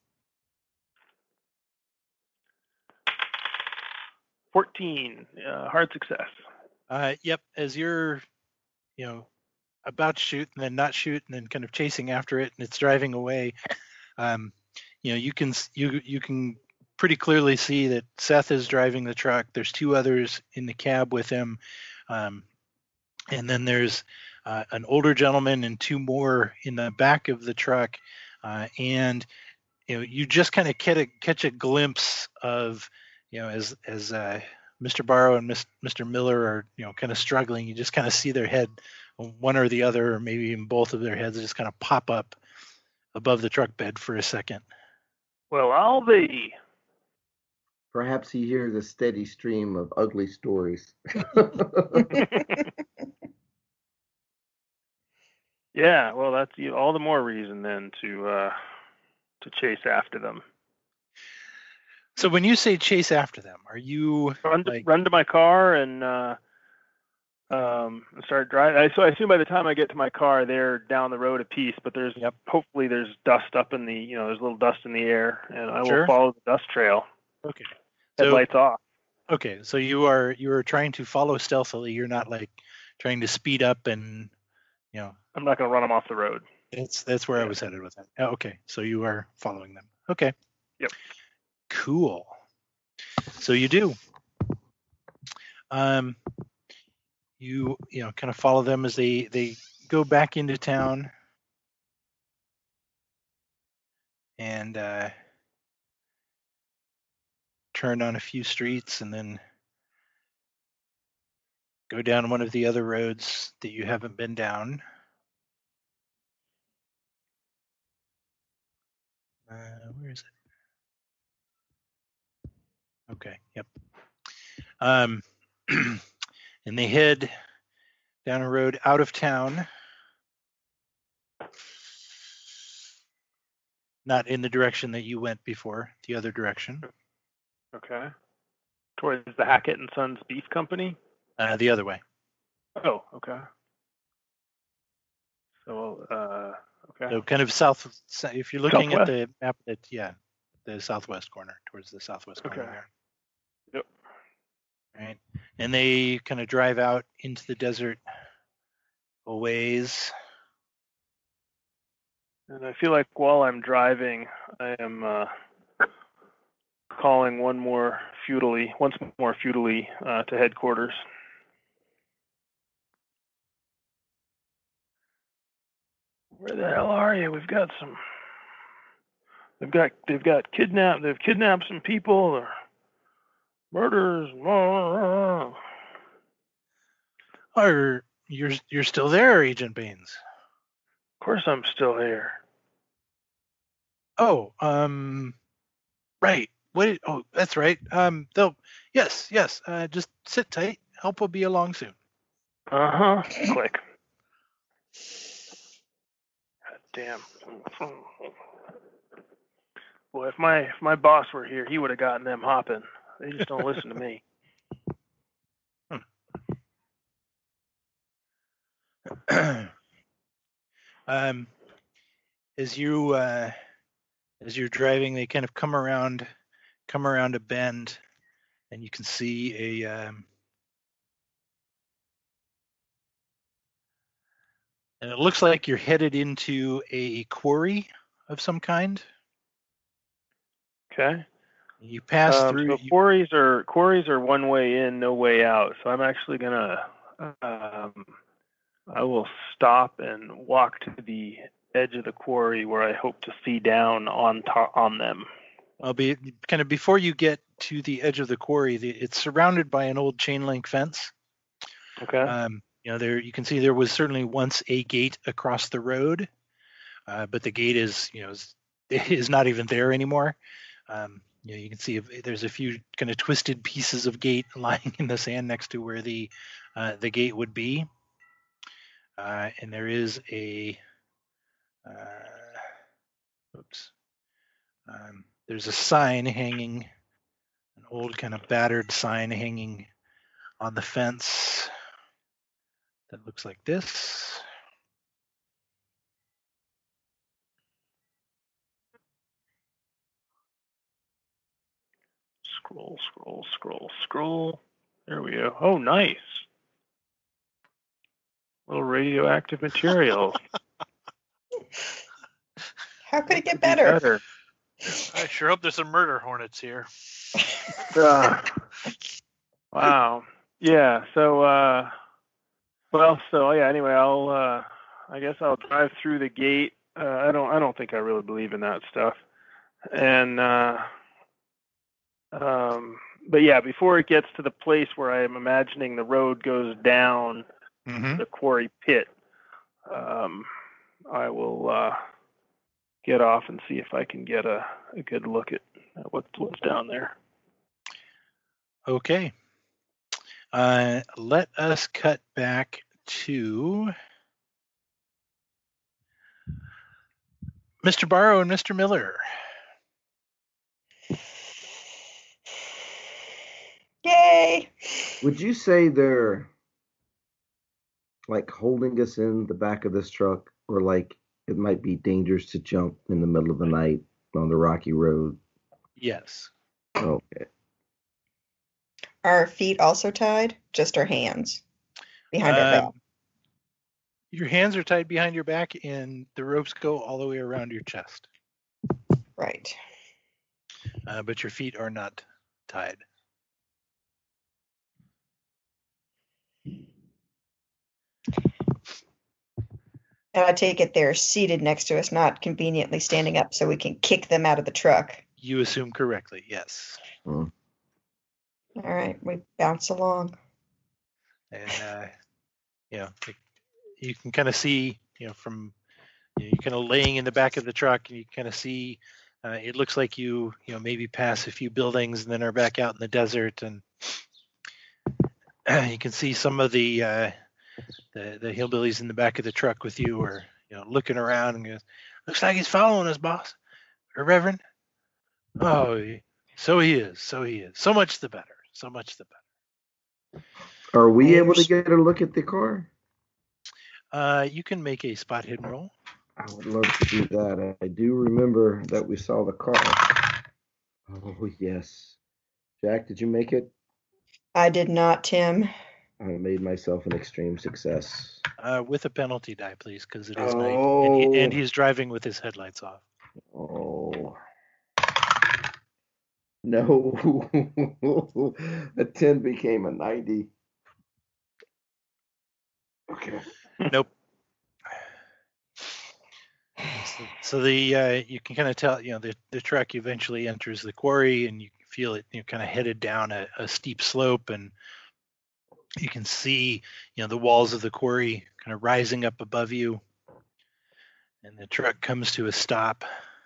fourteen, uh, hard success. Uh, yep. As you're, you know, about to shoot and then not shoot and then kind of chasing after it and it's driving away, um, you know, you can s- you you can pretty clearly see that Seth is driving the truck. There's two others in the cab with him, um, and then there's uh, an older gentleman and two more in the back of the truck, uh, and you know, you just kind of catch a catch a glimpse of, you know, as as uh, Mister Barrow and Miss, Mister Miller are, you know, kind of struggling. You just kind of see their head, one or the other, or maybe even both of their heads, just kind of pop up above the truck bed for a second. Well, I'll be. Perhaps he hears a steady stream of ugly stories. Yeah, well, that's you- all the more reason then to uh, to chase after them. So when you say chase after them, are you Run to, like run to my car and uh, um, and start driving. I, so I assume by the time I get to my car, they're down the road a piece. But there's Yep. hopefully there's dust up in the you know there's a little dust in the air, and I will Sure. follow the dust trail. Okay. So Headlights off. okay, so you are you are trying to follow stealthily. You're not like trying to speed up and you know I'm not going to run them off the road. that's that's where I Yeah. was headed with that. Oh, okay, so you are following them. Okay. Yep. Cool. So you do. Um, you you know kind of follow them as they they go back into town, and uh, turn on a few streets, and then go down one of the other roads that you haven't been down. Uh, where is it? Okay. Yep. Um, and they head down a road out of town, not in the direction that you went before, the other direction, Okay. Towards the Hackett and Sons Beef Company. uh, the other way. Oh, okay. So, uh, okay. So kind of south. If you're looking at Southwest? the map, that yeah, the southwest corner, towards the southwest corner Okay. there. Yep. Right, and they kind of drive out into the desert a ways. And I feel like while I'm driving, I am uh, calling one more futilely, once more futilely uh, to headquarters. Where the hell are you? We've got some. They've got they've got kidnapped. They've kidnapped some people. Or murders. Are you're you're still there, Agent Baines? Of course, I'm still here. Oh, um, right. What? Oh, that's right. Um, they'll. Yes, yes. Uh, just sit tight. Help will be along soon. Uh huh. Click. God damn. Boy, if my if my boss were here, he would have gotten them hopping. They just don't listen to me. um, as you uh, as you're driving, they kind of come around, come around a bend, and you can see a. Um, and it looks like you're headed into a quarry of some kind. Okay. You pass Um, through. so you- quarries are quarries are one way in, no way out. So I'm actually gonna um, I will stop and walk to the edge of the quarry where I hope to see down on to- on them. I'll be kind of before you get to the edge of the quarry. The, it's surrounded by an old chain link fence. Okay. Um, you know, there you can see there was certainly once a gate across the road, uh, but the gate is, you know, is, is not even there anymore. Um, you know, you can see if, there's a few kind of twisted pieces of gate lying in the sand next to where the uh, the gate would be, uh, and there is a uh, oops. Um, there's a sign hanging, an old kind of battered sign hanging on the fence that looks like this. Scroll, scroll, scroll, scroll. There we go. Oh, nice. Little radioactive material. How could it get Could be better? better. I sure hope there's some murder hornets here. Uh, wow. Yeah. So, uh, well, so yeah. Anyway, I'll. Uh, I guess I'll drive through the gate. Uh, I don't. I don't think I really believe in that stuff. And. Uh, um, but yeah, before it gets to the place where I am imagining the road goes down Mm-hmm. the quarry pit, um, I will uh, get off and see if I can get a, a good look at, at what's what's down there. Okay. Uh, let us cut back to Mister Barrow and Mister Miller. Yay! Would you say they're like holding us in the back of this truck, or like it might be dangerous to jump in the middle of the night on the rocky road? Yes. Okay. Are our feet also tied? Just our hands behind our back. Um, your hands are tied behind your back, and the ropes go all the way around your chest. Right. Uh, but your feet are not tied. And I take it they're seated next to us, not conveniently standing up so we can kick them out of the truck. You assume correctly, yes. Hmm. All right, we bounce along. And uh, you know, it- you can kind of see, you know, from you know, you're kind of laying in the back of the truck, and you kind of see. Uh, it looks like you, you know, maybe pass a few buildings and then are back out in the desert, and you can see some of the uh, the the hillbillies in the back of the truck with you, are you know looking around and goes, "Looks like he's following us, boss or Reverend." Oh, he- so he is, so he is. So much the better. So much the better. Are we I able to understand. get a look at the car? Uh, you can make a spot hidden roll. I would love to do that. I do remember that we saw the car. Oh, yes. Jack, did you make it? I did not, Tim. I made myself an extreme success. Uh, with a penalty die, please, because it is night, and, he, Oh, and he's driving with his headlights off. oh. No. A ten became a ninety. Okay. Nope. So, so the uh, you can kind of tell, you know, the the truck eventually enters the quarry, and you feel it, you know, kind of headed down a, a steep slope, and you can see, you know, the walls of the quarry kind of rising up above you, and the truck comes to a stop,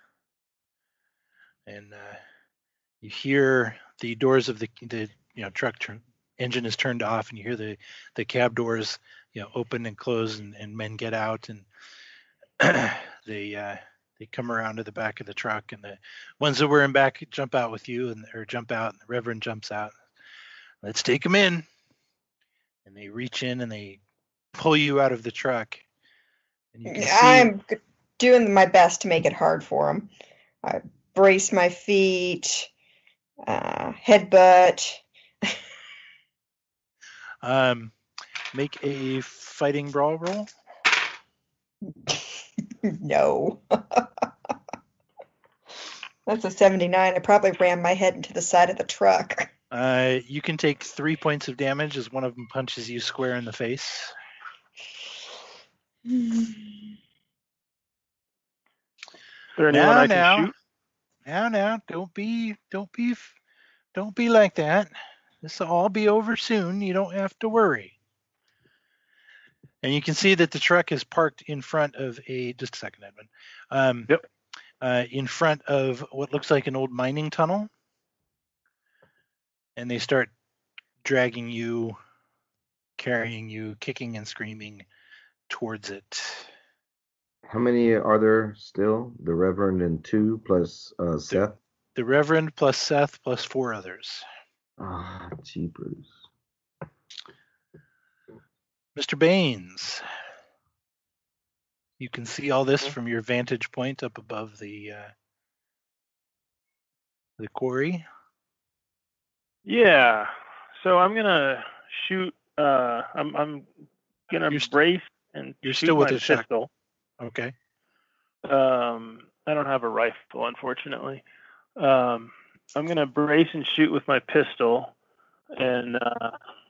and uh, you hear the doors of the the you know truck turn, engine is turned off, and you hear the the cab doors, you know, open and close, and, and men get out, and they uh, they come around to the back of the truck, and the ones that were in back jump out with you, and or jump out, and the Reverend jumps out. Let's take them in, and they reach in and they pull you out of the truck, and you can see. I'm g- doing my best to make it hard for him. I brace my feet, uh, headbutt. Um, make a fighting brawl roll. No. That's a seventy-nine. I probably ran my head into the side of the truck. Uh, you can take three points of damage as one of them punches you square in the face. Is there anyone Now, I can now, shoot? now, now, don't be, don't be, f- don't be like that. This will all be over soon. You don't have to worry. And you can see that the truck is parked in front of a. Just a second, Edmund. Um, Yep. Uh, in front of what looks like an old mining tunnel, and they start dragging you, carrying you, kicking and screaming towards it. How many are there still? The Reverend and two plus uh, Seth? The Reverend plus Seth plus four others. Ah, jeepers. Mister Baines, you can see all this from your vantage point up above the uh, the quarry. Yeah. So I'm gonna shoot. Uh, I'm I'm gonna You're st- brace and you're shoot still with my a shot- pistol. Okay. Um, I don't have a rifle, unfortunately. Um, I'm gonna brace and shoot with my pistol, and uh,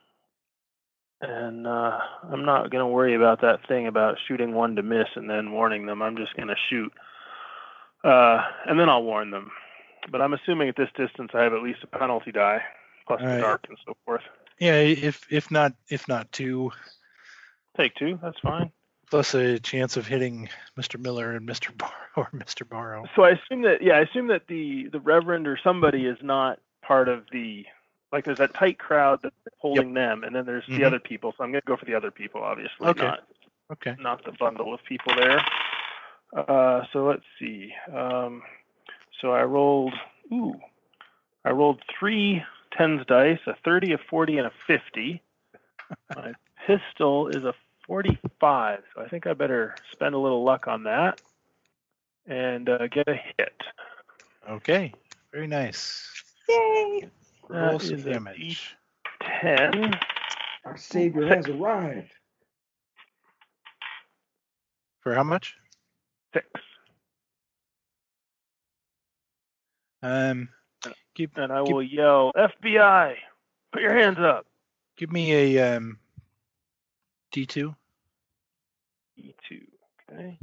and uh, I'm not gonna worry about that thing about shooting one to miss and then warning them. I'm just gonna shoot, uh, and then I'll warn them. But I'm assuming at this distance I have at least a penalty die, plus All the right. dark and so forth. Yeah, if if not if not two, Take two, that's fine. plus a chance of hitting Mister Miller and Mister Bar or Mister Barrow. So I assume that, yeah, I assume that the the Reverend or somebody is not part of the, like there's that tight crowd that's holding them, and then there's Mhm. the other people. So I'm gonna go for the other people, obviously, Okay. not Okay. not the bundle of people there. Uh, so let's see. Um, so I rolled, ooh, I rolled three tens dice, a thirty, a forty, and a fifty. My pistol is a forty-five. So I think I better spend a little luck on that and uh, get a hit. Okay. Very nice. Yay! Roll That some is a damage. ten. Our savior has arrived. For how much? Six. Um, give And I give, will yell, F B I, put your hands up. give me a um, D two. E two. Okay.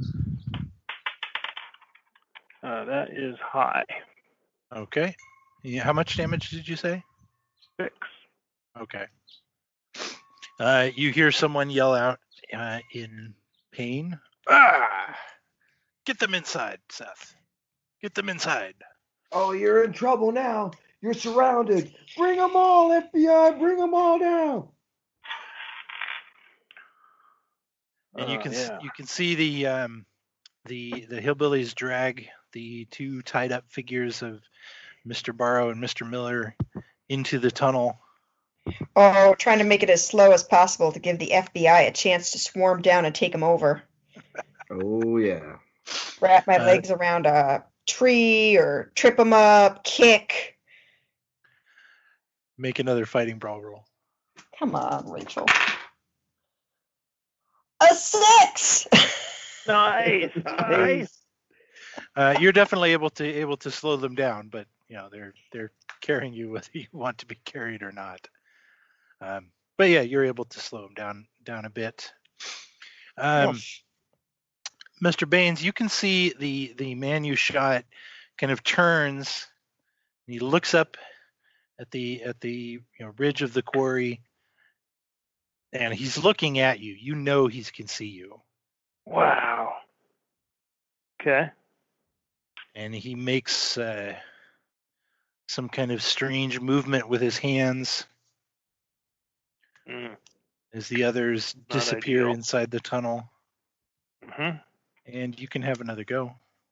Uh, that is high. Okay. Yeah, how much damage did you say? Six. Okay. Uh, you hear someone yell out uh, in pain. Ah! Get them inside, Seth. Get them inside. Oh, you're in trouble now. You're surrounded. Bring them all, F B I. Bring them all down. And you Uh, can s yeah. you can see the um, the the hillbillies drag the two tied up figures of Mister Barrow and Mister Miller into the tunnel. Oh, trying to make it as slow as possible to give the F B I a chance to swarm down and take them over. Oh, yeah. Wrap my Uh, legs around a tree or trip them up, kick. Make another fighting brawl roll. Come on, Rachel. A six! Nice. Nice. Uh, you're definitely able to able to slow them down, but you know they're they're carrying you whether you want to be carried or not. Um, but yeah, you're able to slow them down down a bit. Um, Mister Baines, you can see the the man you shot kind of turns and he looks up at the at the you know ridge of the quarry, and he's looking at you. You know he can see you, Wow. Okay. and he makes uh, some kind of strange movement with his hands Mm. as the others disappear ideal. inside the tunnel. hmm And you can have another go.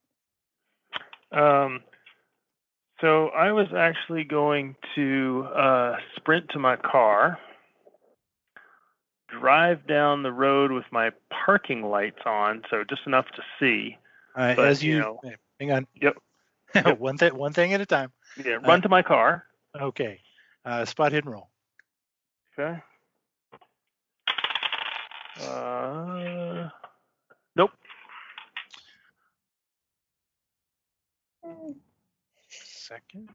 Um, so I was actually going to uh, sprint to my car, drive down the road with my parking lights on, so just enough to see. Uh, But, as you, you know, hang on. Yep. Yep. one thing, one thing at a time. Yeah, run Uh, to my car. Okay. Uh, spot hidden roll. Okay. Uh, nope. Second.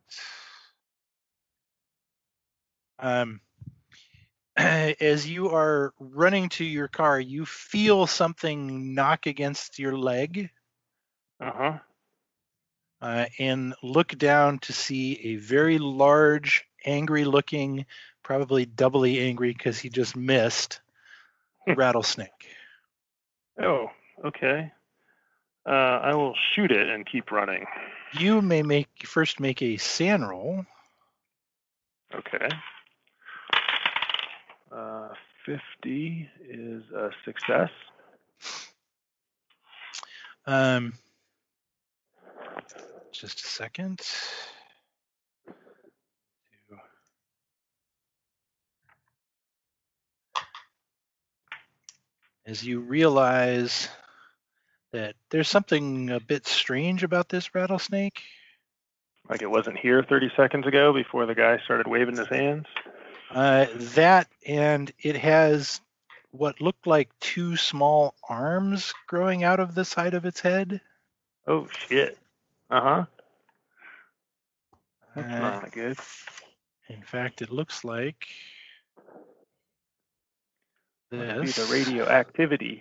Um, as you are running to your car, you feel something knock against your leg, Uh-huh. uh, and look down to see a very large, angry-looking, probably doubly angry because he just missed, rattlesnake. Oh, okay. Uh, I will shoot it and keep running. You may make first make a sand roll. Okay. Uh, fifty is a success. Um, just a second. As you realize that there's something a bit strange about this rattlesnake. Like it wasn't here thirty seconds ago before the guy started waving his hands. Uh, that and it has what looked like two small arms growing out of the side of its head. Oh, shit. Uh-huh. That's Uh, not good. in fact, it looks like Must be this. the radioactivity.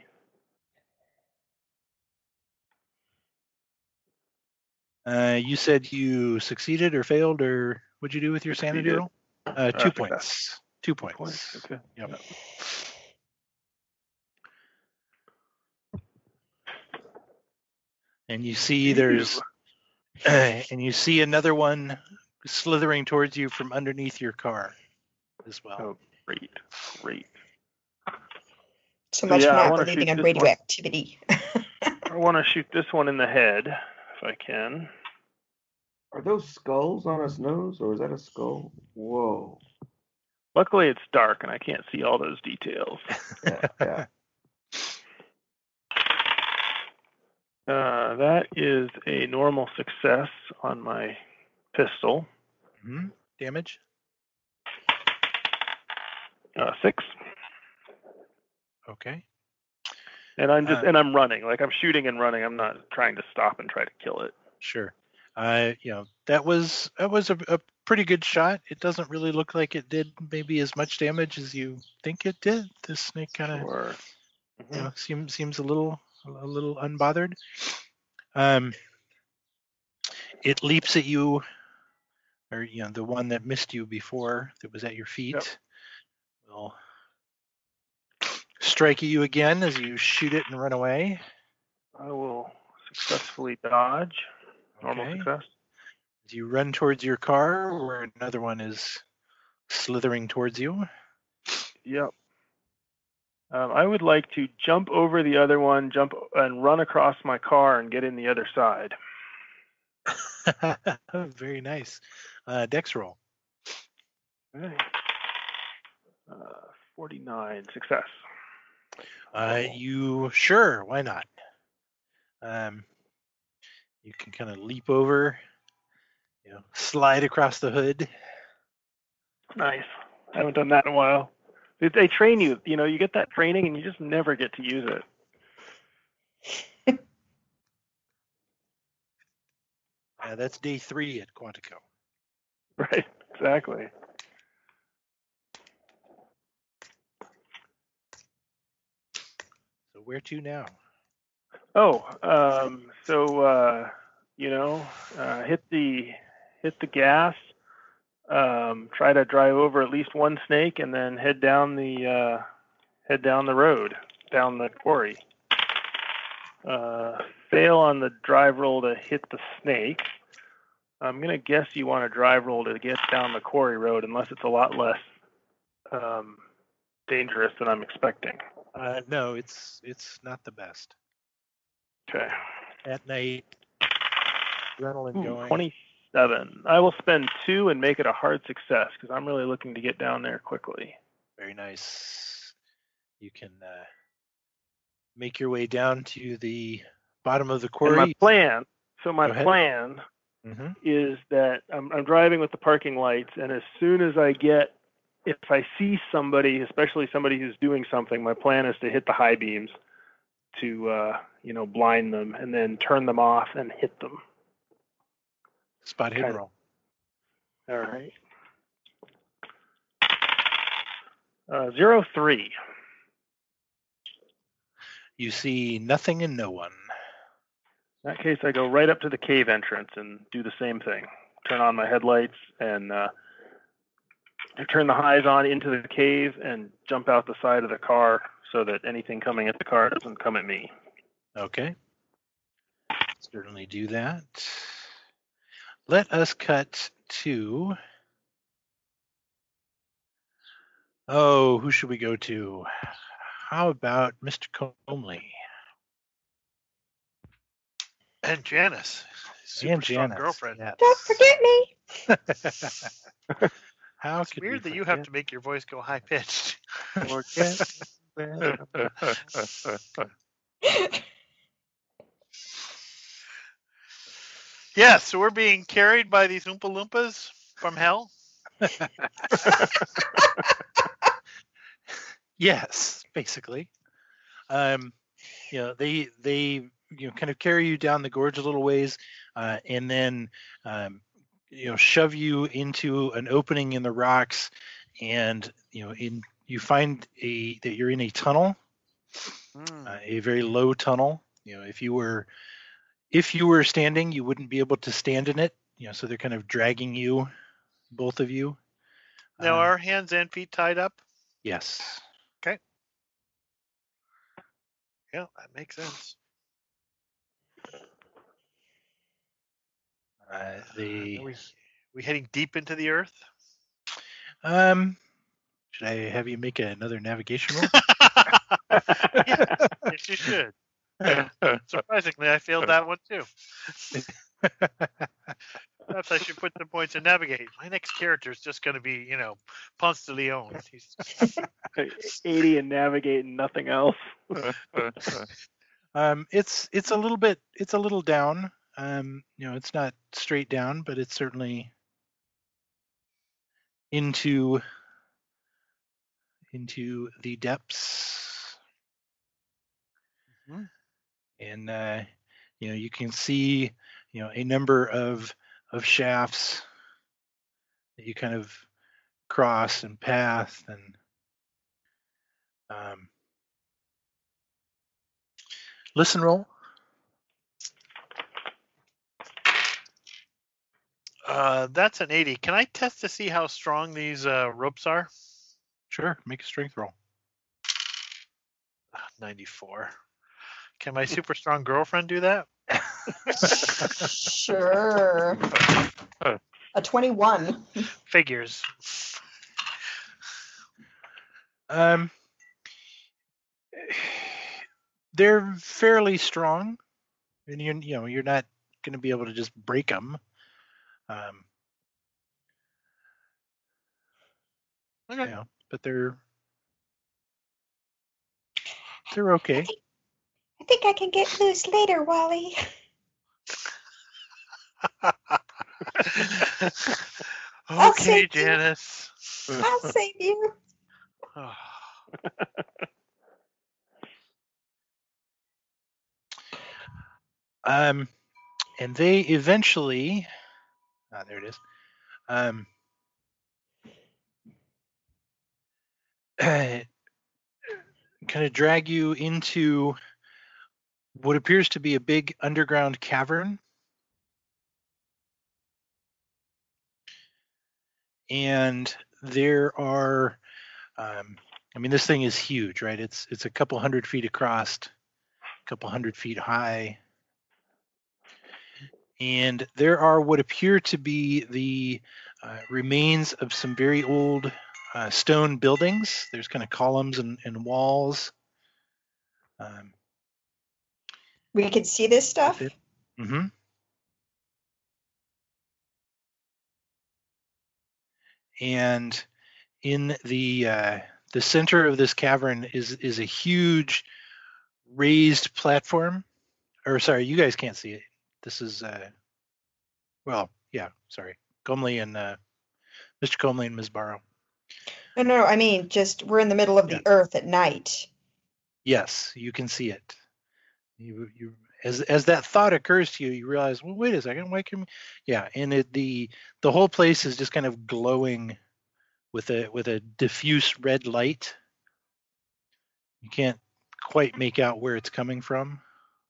Uh, you said you succeeded or failed, or what'd you do with your sanity Succeeded. roll? Uh, Uh, two success. points. Two points. Points. Okay. Yep. And you see there's, uh, and you see another one slithering towards you from underneath your car as well. Oh, great. Great. So much Yeah, I for not wanna believing shoot in this one. radioactivity. I want to shoot this one in the head, if I can. Are those skulls on his nose, or is that a skull? Whoa. Luckily, it's dark and I can't see all those details. Yeah, yeah. Uh, that is a normal success on my pistol. Hmm Damage. Uh, six. Okay. And I'm just Uh, and I'm running. Like I'm shooting and running. I'm not trying to stop and try to kill it. Sure. Uh, you know, that was that was a, a pretty good shot. It doesn't really look like it did maybe as much damage as you think it did. This snake kind of, Sure. you know, seems seems a little a little unbothered. Um, it leaps at you, or you know, the one that missed you before that was at your feet Yep. will strike at you again as you shoot it and run away. I will successfully dodge. Normal Okay. success. As you run towards your car, where another one is slithering towards you. Yep. Um, I would like to jump over the other one, jump and run across my car and get in the other side. Very nice. Uh, Dex roll. Okay. Uh, forty-nine success. Uh, you sure? Why not? Um, you can kind of leap over, you know, slide across the hood. Nice. I haven't done that in a while. They, they train you. You know, you get that training and you just never get to use it. Uh, that's day three at Quantico. Right. Exactly. So where to now? Oh, um, so uh, you know, uh, hit the hit the gas. Um, try to drive over at least one snake, and then head down the uh, head down the road, down the quarry. Uh, fail on the drive roll to hit the snake. I'm gonna guess you want to drive roll to get down the quarry road, unless it's a lot less um, dangerous than I'm expecting. Uh, no, it's it's not the best. Okay. At night, adrenaline Ooh, going. twenty-seven. I will spend two and make it a hard success because I'm really looking to get down there quickly. Very nice. You can uh, make your way down to the bottom of the And quarry. my plan. So my Go ahead. plan Mm-hmm. is that I'm, I'm driving with the parking lights, and as soon as I get, if I see somebody, especially somebody who's doing something, my plan is to hit the high beams to, uh, you know, blind them, and then turn them off and hit them. Spot hidden Kind of. roll. All right. Uh, zero three. You see nothing and no one. In that case, I go right up to the cave entrance and do the same thing. Turn on my headlights and uh, turn the highs on into the cave and jump out the side of the car so that anything coming at the car doesn't come at me. Okay. Certainly do that. Let us cut to. Oh, who should we go to? How about Mister Comley? And Janice, super And strong Janice. girlfriend. Yes. Don't forget me. How It's could we weird that you have forget? to make your voice go high pitched. Forget where Yeah, so we're being carried by these Oompa Loompas from hell. Yes, basically. Um, you know, they they you know kind of carry you down the gorge a little ways, uh, and then um, you know shove you into an opening in the rocks, and you know in you find a that you're in a tunnel, Mm. uh, a very low tunnel. You know, if you were if you were standing, you wouldn't be able to stand in it. You know, so they're kind of dragging you, both of you. Now, Uh, are hands and feet tied up? yes. Yeah, that makes sense. Uh, they Are we we heading deep into the earth? um. Should I have you make another navigation roll? Yeah, yes, you should. Surprisingly, I failed that one too. Perhaps I should put some points in navigate. My next character is just going to be, you know, Ponce de Leon. He's eighty and navigate and nothing else. Um, it's it's a little bit it's a little down. Um, you know, it's not straight down, but it's certainly into into the depths. Mhm. And uh, you know, you can see, you know, a number of of shafts that you kind of cross and path and um, listen roll. Uh, that's an eighty. Can I test to see how strong these uh, ropes are? Sure, make a strength roll. Ah, ninety-four. Can my super strong girlfriend do that? Sure. A twenty-one. Figures. Um, they're fairly strong, and you you know you're not going to be able to just break them. Um, Okay. you know, but they're they're I okay. think, I think I can get loose later, Wally. I'll Okay, save you. Janice. I'll save you. Um, and they eventually, ah, there it is. Um, kind of drag you into what appears to be a big underground cavern. And there are, um, I mean, this thing is huge, right? It's it's a couple hundred feet across, a couple hundred feet high, and there are what appear to be the uh, remains of some very old uh, stone buildings. There's kind of columns and, and walls. Um, We could see this stuff. with it. Mm-hmm. And in the uh, the center of this cavern is is a huge raised platform. Or sorry, you guys can't see it. This is uh, well, yeah, sorry, Comley and uh, Mister Comley and Miz Barrow. No, no, I mean, just we're in the middle of Yeah. the earth at night. Yes, you can see it. You you as as that thought occurs to you, you realize, well, wait a second, why can we? Yeah, and it the the whole place is just kind of glowing with a with a diffuse red light. You can't quite make out where it's coming from.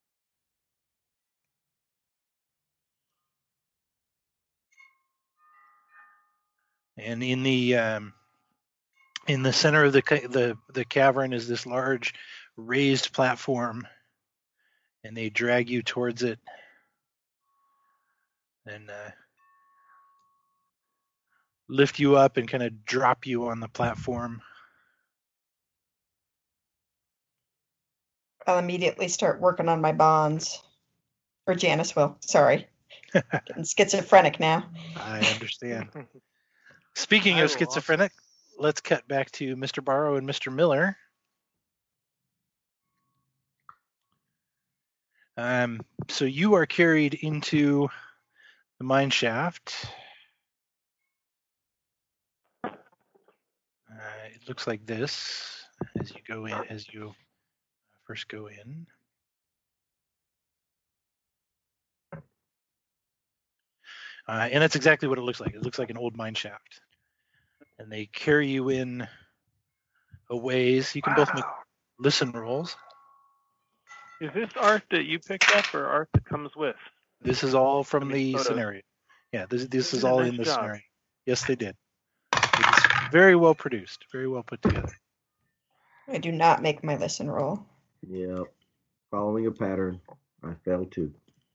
And in the um, in the center of the ca- the the cavern is this large raised platform, and they drag you towards it, and uh, lift you up and kind of drop you on the platform. I'll immediately start working on my bonds. Or Janice will. Sorry. Getting schizophrenic now. I understand. Speaking I of will schizophrenic, let's cut back to Mister Barrow and Mister Miller. Um, so you are carried into the mine shaft. Uh, it looks like this as you go in, as you first go in. Uh, and that's exactly what it looks like. It looks like an old mine shaft. And they carry you in a ways. You can both make listen rolls. Is this art that you picked up or art that comes with? This is all from I mean, the photos. scenario. Yeah, this, this They is did a all nice in the job. scenario. Yes, they did. It's very well produced, very well put together. I do not make my listen roll. Yeah, following a pattern. I failed too.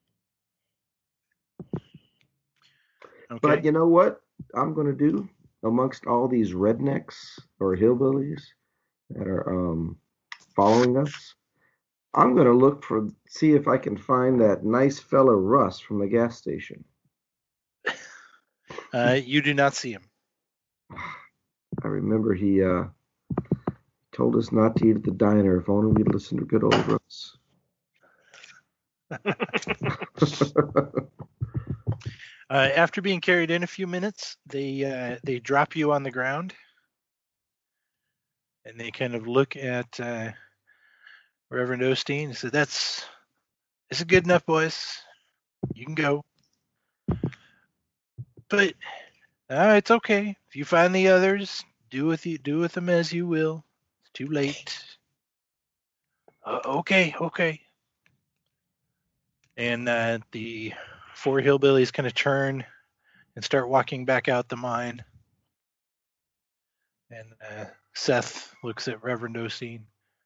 Okay. But you know what I'm going to do amongst all these rednecks or hillbillies that are um, following us? I'm going to look for, see if I can find that nice fella Russ from the gas station. Uh, you do not see him. I remember he uh, told us not to eat at the diner if only we'd listen to good old Russ. Uh, after being carried in a few minutes, they uh, they drop you on the ground, and they kind of look at uh, Reverend Osteen and say, "That's this is good enough, boys. You can go." But uh, it's okay. If you find the others, do with you do with them as you will. It's too late. Uh, okay, okay. And uh, the four hillbillies kind of turn and start walking back out the mine. And uh, Seth looks at Reverend Osteen.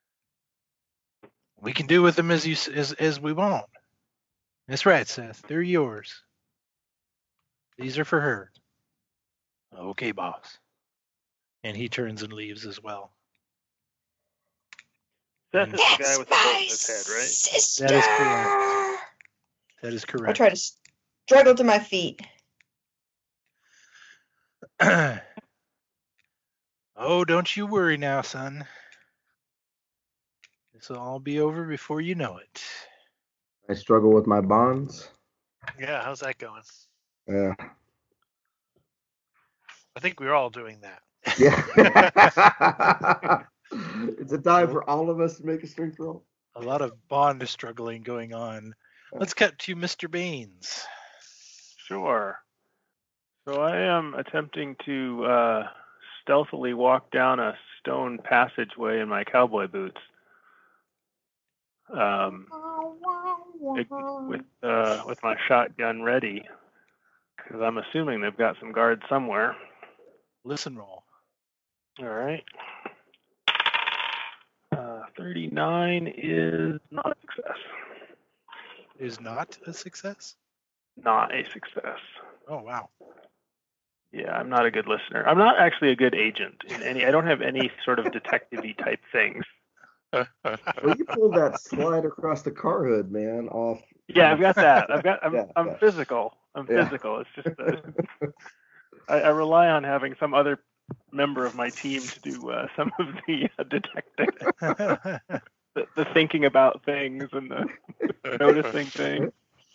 We can do with them as you as as we want. That's right, Seth. They're yours. These are for her. Okay, boss. And he turns and leaves as well. Seth is the guy That's with the boat my in his head, right? sister. That is correct. That is I correct. try to struggle to my feet. Oh, don't you worry now, son. This will all be over before you know it. I struggle with my bonds. Yeah, how's that going? Yeah. I think we're all doing that. Yeah. It's a time for all of us to make a strength roll. A lot of bond struggling going on. Let's cut to Mister Baines. Sure. So I am attempting to uh, stealthily walk down a stone passageway in my cowboy boots. Um, it- with uh, with my shotgun ready, because I'm assuming they've got some guards somewhere. Listen roll. All right. Uh, thirty-nine is not a success. Is not a success? Not a success. Oh, wow. Yeah, I'm not a good listener. I'm not actually a good agent in any. I don't have any sort of detective-y type things. Well, you pulled that slide across the car hood, man, off. Yeah, I've got that. I've got. I'm. Yeah, I'm yeah. physical. I'm Yeah. physical. It's just. Uh, I, I rely on having some other member of my team to do uh, some of the uh, detecting, the, the thinking about things and the noticing things.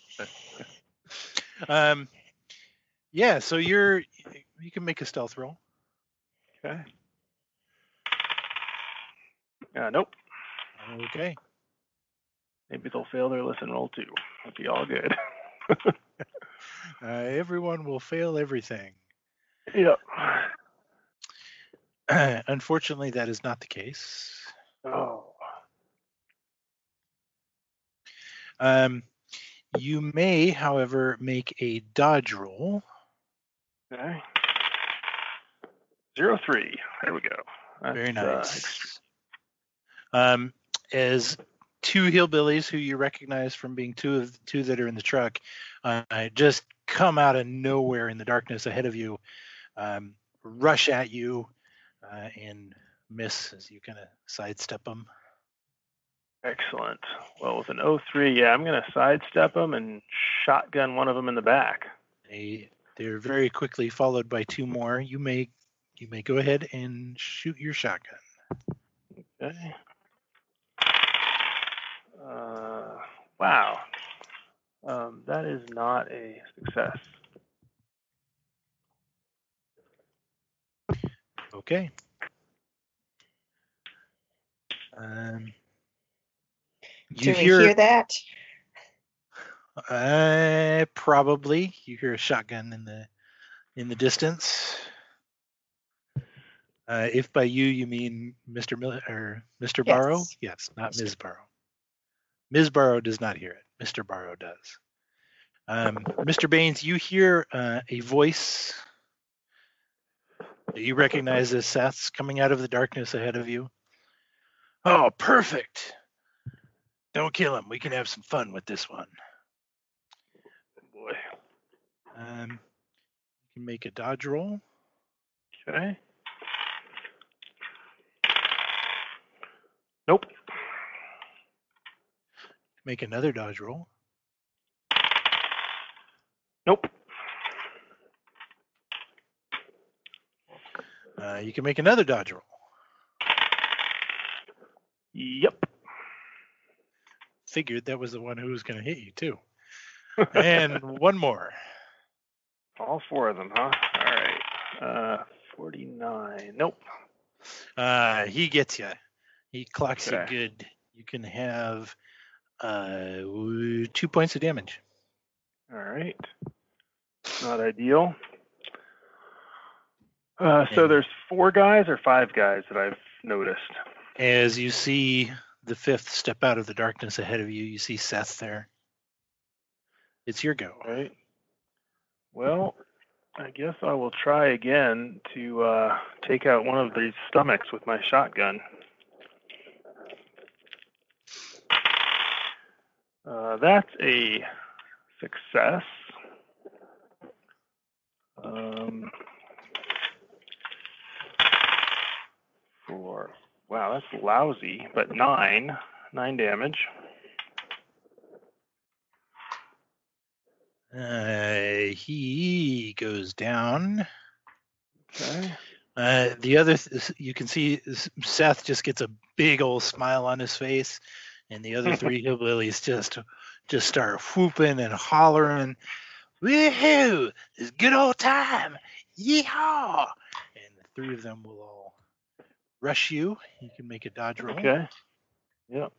um, yeah, so you're you can make a stealth roll. Okay. Uh, nope. Okay. Maybe they'll fail their listen roll too. That'd be all good. Uh, everyone will fail everything. Yep. Unfortunately, that is not the case. Oh. Um, you may, however, make a dodge roll. Okay. Zero three. There we go. That's, Very uh, nice. Um, as two hillbillies who you recognize from being two of the two that are in the truck, uh, just come out of nowhere in the darkness ahead of you, um, rush at you, uh, and miss as you kind of sidestep them. excellent. Well, with an oh three, yeah, I'm going to sidestep them and shotgun one of them in the back. They they're very quickly followed by two more. You may you may go ahead and shoot your shotgun. Okay. Uh, wow. Um, that is not a success. Okay. Um, Do you we hear, hear that? uh, probably you hear a shotgun in the in the distance. Uh, if by you you mean Mister Mil- or Mister Yes. Barrow, yes, not Miz Barrow. Miz Barrow does not hear it. Mister Barrow does. Um, Mister Baines, you hear uh, a voice that you recognize as Seth's coming out of the darkness ahead of you. Oh, perfect. Don't kill him. We can have some fun with this one. Boy. Um, you can make a dodge roll. Okay. Nope. Make another dodge roll. Nope. Uh, you can make another dodge roll. Yep. figured that was the one who was going to hit you too. And one more. All four of them, huh? All right. Uh, forty-nine. Nope. Uh, he gets you. He clocks you Okay. good. You can have uh, w- two points of damage. All right. Not ideal. Uh, so And- there's four guys or five guys that I've noticed. As you see the fifth step out of the darkness ahead of you, you see Seth there. It's your go. All right. Well, I guess I will try again to uh, take out one of these stomachs with my shotgun. Uh, that's a success. Um, four. Wow, that's lousy, but nine. Nine damage. Uh, he goes down. Okay. Uh, the other, th- you can see S- Seth just gets a big old smile on his face, and the other three hillbillies just just start whooping and hollering, "Woohoo! It's a good old time! Yeehaw!" And the three of them will all rush you. You can make a dodge roll. Okay. Yep.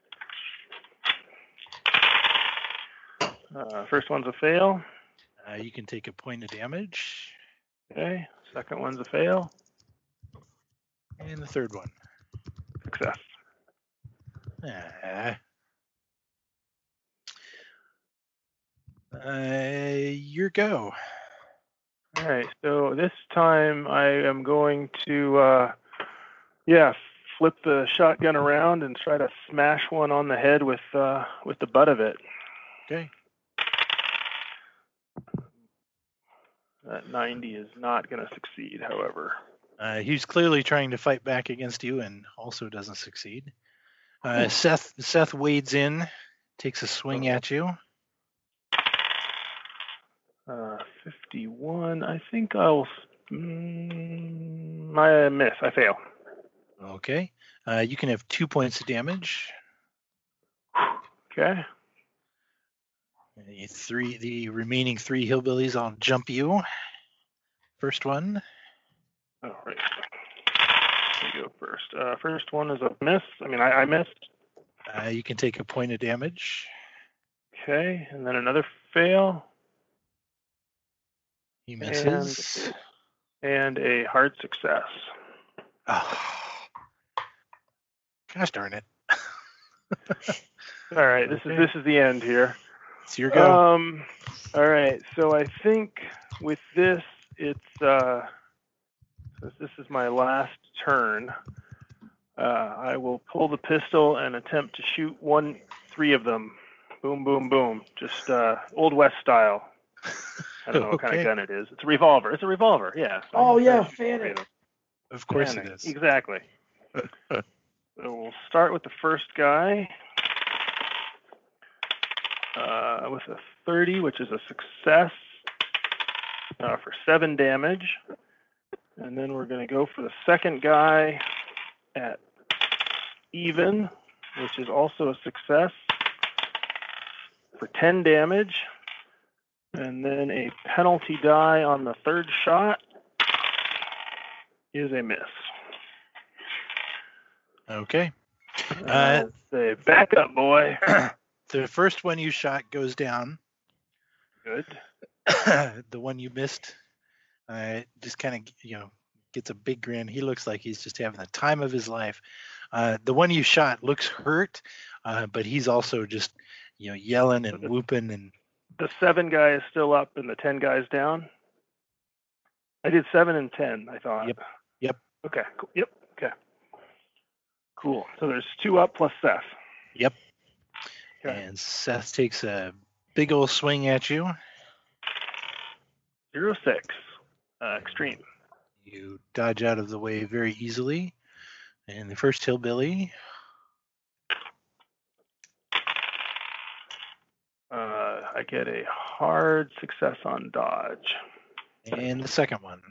Uh, first one's a fail. Uh, you can take a point of damage, Okay. Second one's a fail. and the third one. Success. Ah. Uh, your go. All right. So this time I am going to, uh, yeah, flip the shotgun around and try to smash one on the head with uh, with the butt of it. Okay. That ninety is not going to succeed, however. Uh, he's clearly trying to fight back against you and also doesn't succeed. Uh, Seth Seth wades in, takes a swing at you. Uh, fifty-one. I think I'll. Mm, I miss. I fail. Okay. Uh, you can have two points of damage. Okay. The three, the remaining three hillbillies, I'll jump you. First one. All right. Let me go first. Uh, first one is a miss. I mean, I, I missed. Uh, you can take a point of damage. Okay, and then another fail He misses. and a hard success. Oh. Gosh darn it. All right, this Okay. is this is the end here. It's your go. Um, all right, so I think with this, it's uh, since this is my last turn, uh, I will pull the pistol and attempt to shoot one, three of them. Boom, boom, boom. Just uh, Old West style. I don't know what kind Okay. of gun it is. It's a revolver. It's a revolver. Yeah. So Oh, I'm yeah, gonna shoot three Fanic. of them. Of course Panic. it is. Exactly. So we'll start with the first guy uh, with a thirty, which is a success uh, for seven damage. And then we're going to go for the second guy at even, which is also a success for ten damage. And then a penalty die on the third shot is a miss. Okay. And Uh, I'll say, back up, boy. The first one you shot goes down. Good. The one you missed uh, just kind of, you know, gets a big grin. He looks like he's just having the time of his life. Uh, the one you shot looks hurt, uh, but he's also just, you know, yelling and whooping and. The seven guy is still up and the ten guys down. I did seven and ten, I thought. Yep. Yep. Okay. Cool. Yep. Okay. Cool. So there's two up plus Seth. Yep. Okay. And Seth takes a big old swing at you. Zero six. Uh, extreme. You dodge out of the way very easily. And the first hillbilly. Uh, I get a hard success on dodge. And the second one.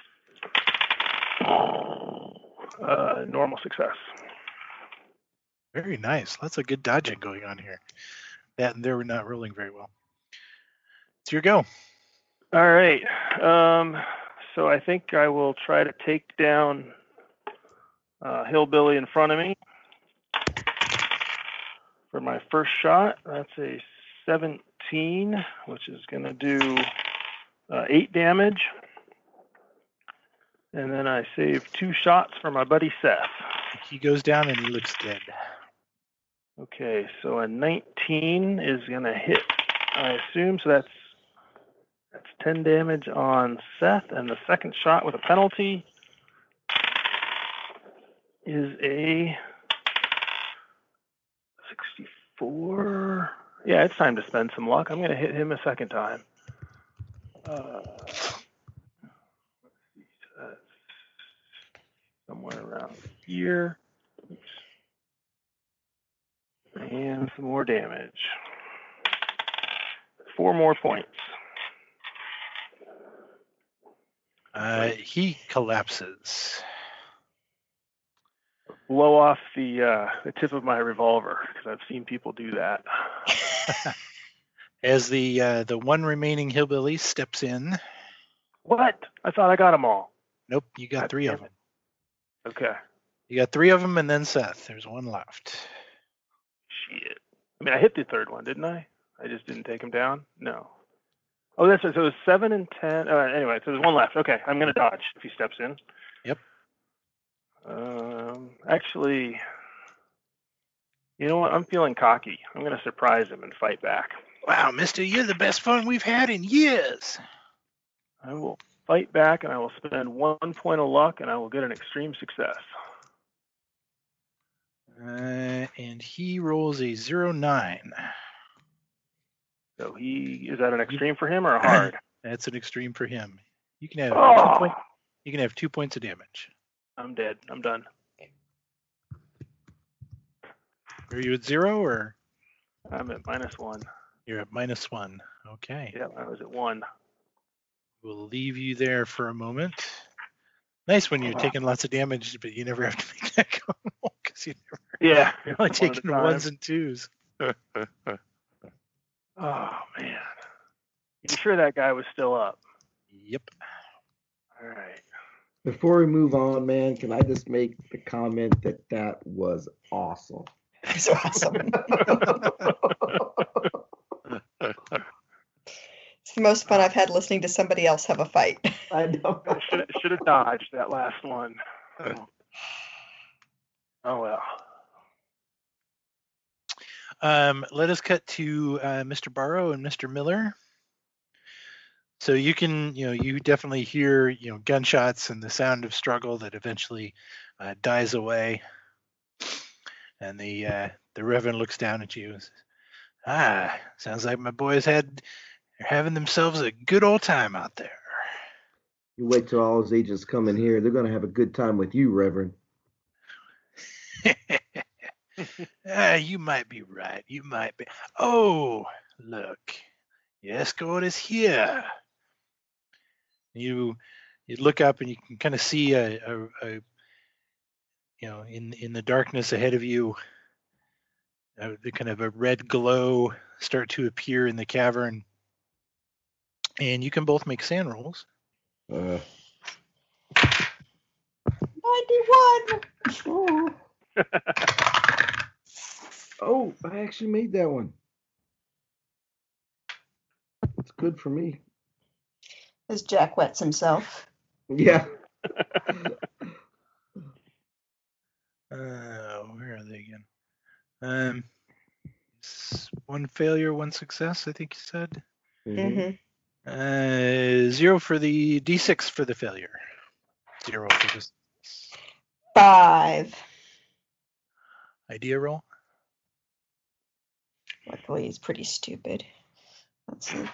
Uh, normal success. Very nice. Lots of good dodging going on here. That and they were not rolling very well. It's your go. All right. Um, so I think I will try to take down uh, Hillbilly in front of me. For my first shot, that's a seventeen, which is going to do uh, eight damage. And then I save two shots for my buddy Seth. He goes down and he looks dead. Okay, so a nineteen is going to hit, I assume. So that's that's ten damage on Seth. And the second shot with a penalty is a sixty-four. Yeah, it's time to spend some luck. I'm going to hit him a second time. Uh, somewhere around here. Oops. And some more damage. Four more points. Uh, he collapses. Blow off the uh, the tip of my revolver because I've seen people do that. As the uh, the one remaining hillbilly steps in. What? I thought I got them all. Nope, you got God three damn of them. Okay. You got three of them, and then Seth. There's one left. Shit. I mean, I hit the third one, didn't I? I just didn't take him down? No. Oh, that's right. So it was seven and ten. Uh, anyway, so there's one left. Okay, I'm going to dodge if he steps in. Yep. Um, actually, you know what? I'm feeling cocky. I'm going to surprise him and fight back. Wow, mister, you're the best fun we've had in years. I will fight back, and I will spend one point of luck, and I will get an extreme success. Uh, and he rolls a zero nine. So he is that an extreme for him or a hard? That's an extreme for him. You can have Oh! two point, you can have two points of damage. I'm dead. I'm done. Are you at zero or I'm at minus one. you're at minus one? Okay. Yeah, I was at one. We'll leave you there for a moment. Nice when you're Wow. taking lots of damage, but you never have to make that go because you never. Yeah. You're only one at a taking time. ones and twos. Oh man. You sure that guy was still up? Yep. All right. Before we move on, man, can I just make the comment that that was awesome? It's awesome. It's the most fun I've had listening to somebody else have a fight. I know. I should should have dodged that last one. Oh, oh well. Um, let us cut to uh, Mister Barrow and Mister Miller. So you can, you know, you definitely hear, you know, gunshots and the sound of struggle that eventually uh, dies away. And the uh, the Reverend looks down at you and says, "Ah, sounds like my boys had they're having themselves a good old time out there." You wait till all those agents come in here. They're going to have a good time with you, Reverend. Ah, you might be right. You might be. Oh, look, your escort is here. You you look up and you can kind of see a, a, a you know in in the darkness ahead of you, uh, the kind of a red glow start to appear in the cavern, and you can both make sand rolls. Uh, ninety-one! oh. oh, I actually made that one. It's good for me. As Jack wets himself. Yeah. Uh, where are they again? Um, s- one failure, one success. I think you said. Mhm. Mm-hmm. Uh, zero for the D six for the failure. Zero for this Five. idea roll. Luckily, he's pretty stupid. Let's see.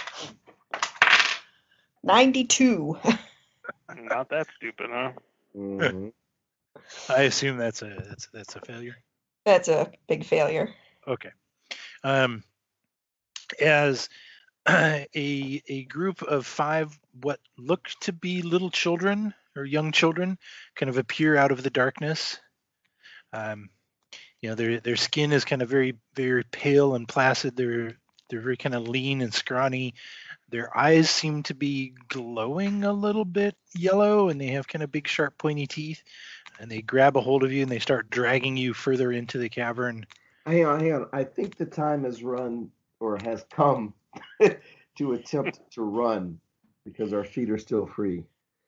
ninety-two. Not that stupid, huh? Mhm. I assume that's a that's that's a failure. That's a big failure. Okay. Um, as a a group of five what look to be little children or young children kind of appear out of the darkness, um, you know, their their skin is kind of very very pale and placid. They're they're very kind of lean and scrawny. Their eyes seem to be glowing a little bit yellow, and they have kind of big, sharp, pointy teeth. And they grab a hold of you, and they start dragging you further into the cavern. Hang on, hang on. I think the time has run or has come to attempt to run because our feet are still free.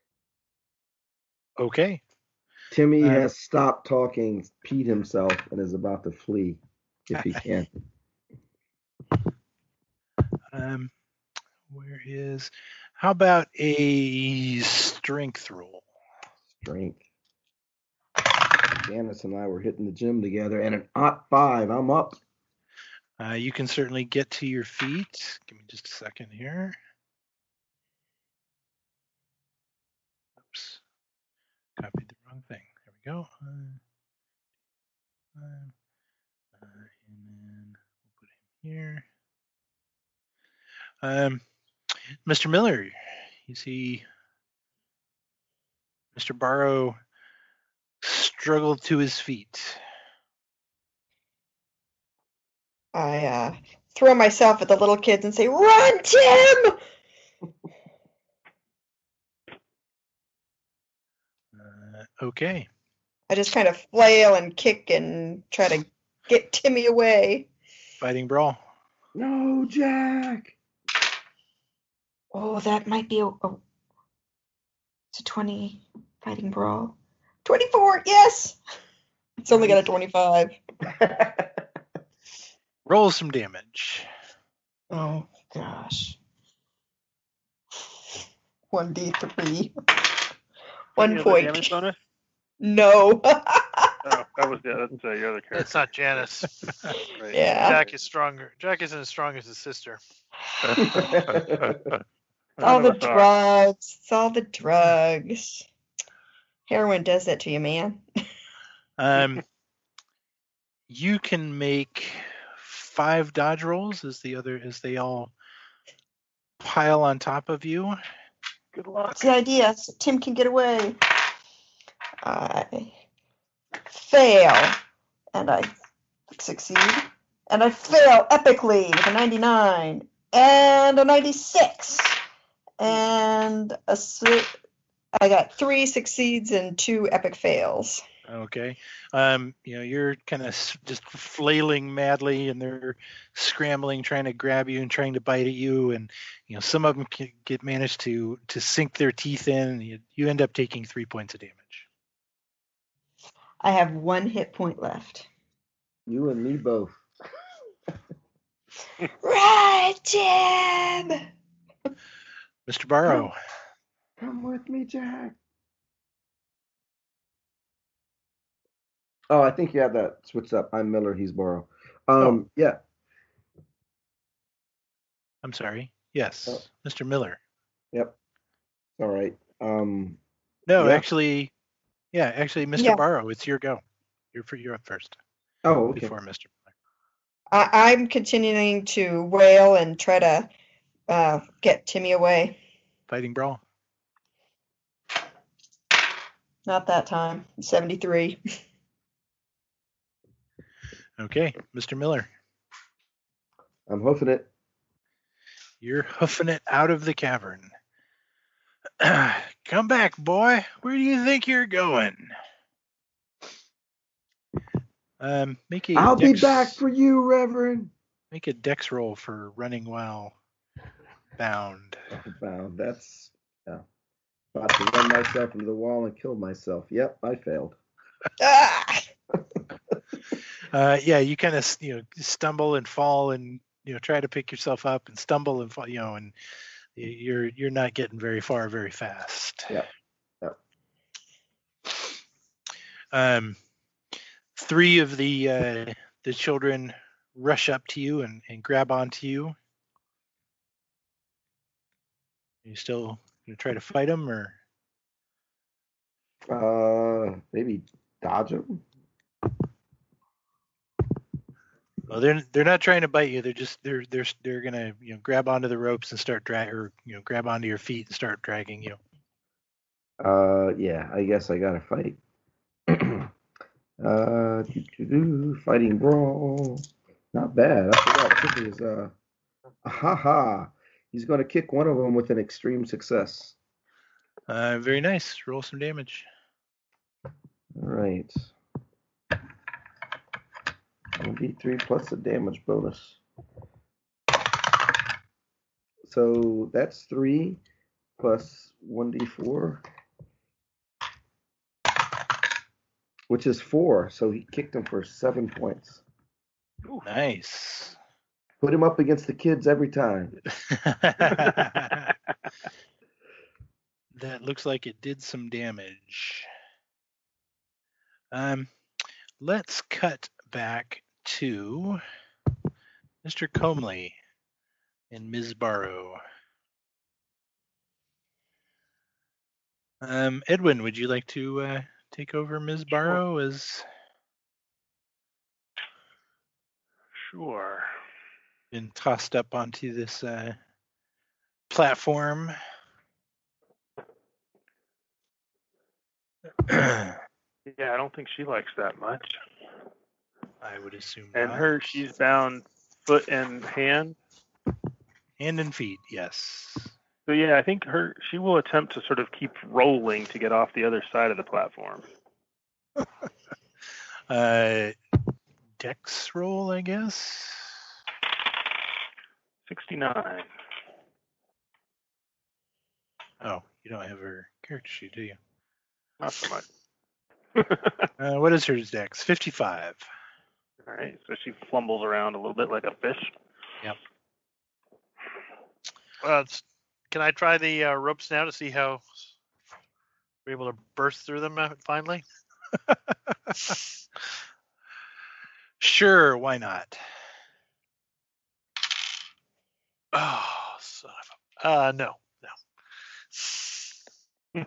Okay. Timmy Uh, has stopped talking, peed himself, and is about to flee if he can. Um, where is? How about a strength roll? Strength. Janice and I were hitting the gym together, and an odd five. I'm up. Uh, you can certainly get to your feet. Give me just a second here. Oops, copied the wrong thing. There we go. Uh, uh, uh, and then we'll put him here. Um, Mister Miller, you see Mister Barrow struggled to his feet. I uh, throw myself at the little kids and say, "Run, Tim!" Uh, okay. I just kind of flail and kick and try to get Timmy away. Fighting brawl. No, Jack. Oh, that might be a, a it's a twenty fighting brawl. twenty-four, yes! It's only got a twenty-five. Roll some damage. Oh, gosh. one d three. One Any other point. damage bonus? No. Oh, that was yeah, that's uh, your other character. It's not Janice. Right. Yeah. Jack is stronger. Jack isn't as strong as his sister. It's None all of the us are. drugs. It's all the drugs. Heroin does that to you, man. Um, you can make five dodge rolls as the other as they all pile on top of you. Good luck. That's the idea, so Tim can get away. I fail, and I succeed, and I fail epically with a ninety-nine, and a ninety-six, and a su- I got three succeeds and two epic fails. Okay. Um, you know, you're kind of just flailing madly, and they're scrambling, trying to grab you and trying to bite at you. And you know, some of them can get managed to to sink their teeth in, and you, you end up taking three points of damage. I have one hit point left. You and me both. Right, Tim! Mister Barrow. Come with me, Jack. Oh, I think you have that switched up. I'm Miller, he's Barrow. Um, Oh. yeah. I'm sorry. Yes, Oh. Mister Miller. Yep. All right. Um, No, Yeah. actually, yeah, actually, Mister Yeah. Barrow, it's your go. You're for you're up first oh, okay. before Mister Miller. I- I'm continuing to wail and try to uh, get Timmy away. Fighting brawl. Not that time. seventy-three. Okay, Mister Miller, I'm hoofing it. you're hoofing it out of the cavern. Come back, boy. Where do you think you're going? Um, make a I'll dex, be back for you, Reverend. make a dex roll for running while bound. Wow, that's yeah. About to run myself into the wall and kill myself. Yep, I failed. Ah! Uh, yeah, you kind of you know stumble and fall and you know try to pick yourself up and stumble and fall, you know, and you're you're not getting very far very fast. Yep. Yep. Um, three of the uh, the children rush up to you and, and grab onto you. You still gonna try to fight them, or Uh, maybe dodge him. well, they're they're not trying to bite you. They're just they're they're they're gonna you know grab onto the ropes and start drag or you know grab onto your feet and start dragging you. Uh, yeah, I guess I gotta fight. Uh, doo, doo, doo, fighting brawl. Not bad. I forgot. Tiffany is uh, ha ha. He's going to kick one of them with an extreme success. Uh, very nice. Roll some damage. All right. one d three plus a damage bonus. So that's three plus one d four, which is four. So he kicked him for seven points. Ooh, nice. Put him up against the kids every time. That looks like it did some damage. Um, let's cut back to Mister Comley and Miz Barrow. Um, Edwin, would you like to uh, take over Miz Barrow as Sure. been tossed up onto this uh, platform? I Yeah, I don't think she likes that much. would assume And not. her, she's bound foot and hand. Hand and feet, yes. So yeah, I think her, she will attempt to sort of keep rolling to get off the other side of the platform. Uh, Dex roll, I guess. sixty-nine. Oh, you don't have her character sheet, do you? Not so much. Uh, what is her Dex? fifty-five. All right, so she flumbles around a little bit like a fish. Uh, it's- can I try the uh, ropes now to see how we're able to burst through them uh, finally? Sure, why not? Oh, son of a... Uh, no, no.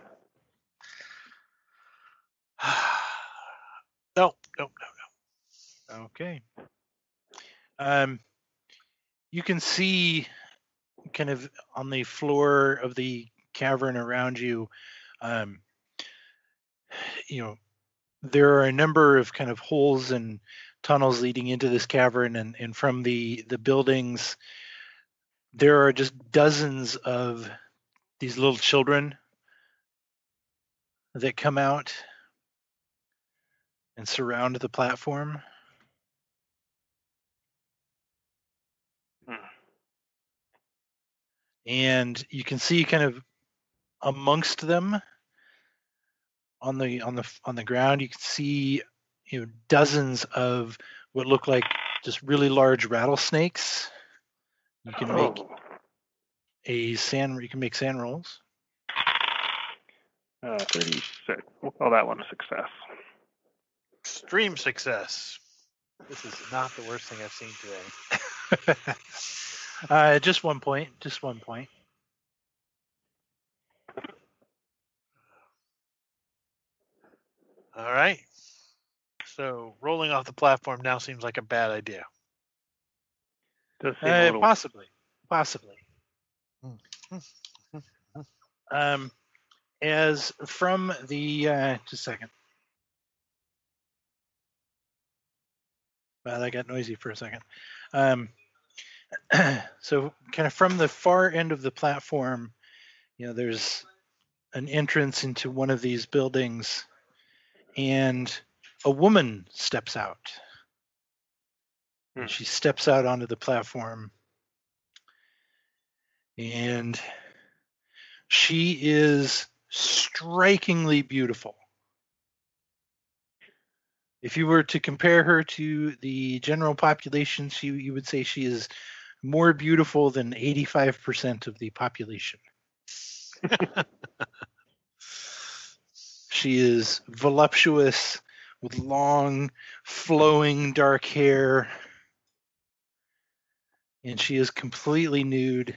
no, no, no, Okay. Um, you can see kind of on the floor of the cavern around you, um, you know, there are a number of kind of holes and tunnels leading into this cavern, and, and from the, the buildings, there are just dozens of these little children that come out and surround the platform. Hmm. And you can see kind of amongst them on the on the on the ground, you can see, you know, dozens of what look like just really large rattlesnakes. You can make Oh. a sand you can make sand rolls. Uh, thirty-six. We'll call that one a success. Extreme success. This is not the worst thing I've seen today. uh, just one point. Just one point. All right. So rolling off the platform now seems like a bad idea. Does seem a Uh, little. possibly. Possibly. Um, as from the uh, just a second. Wow, that got noisy for a second. Um, so kind of from the far end of the platform, you know, there's an entrance into one of these buildings, and a woman steps out. Hmm. She steps out onto the platform, and she is strikingly beautiful. If you were to compare her to the general population, she, you would say she is more beautiful than eighty-five percent of the population. She is voluptuous with long, flowing dark hair, and she is completely nude.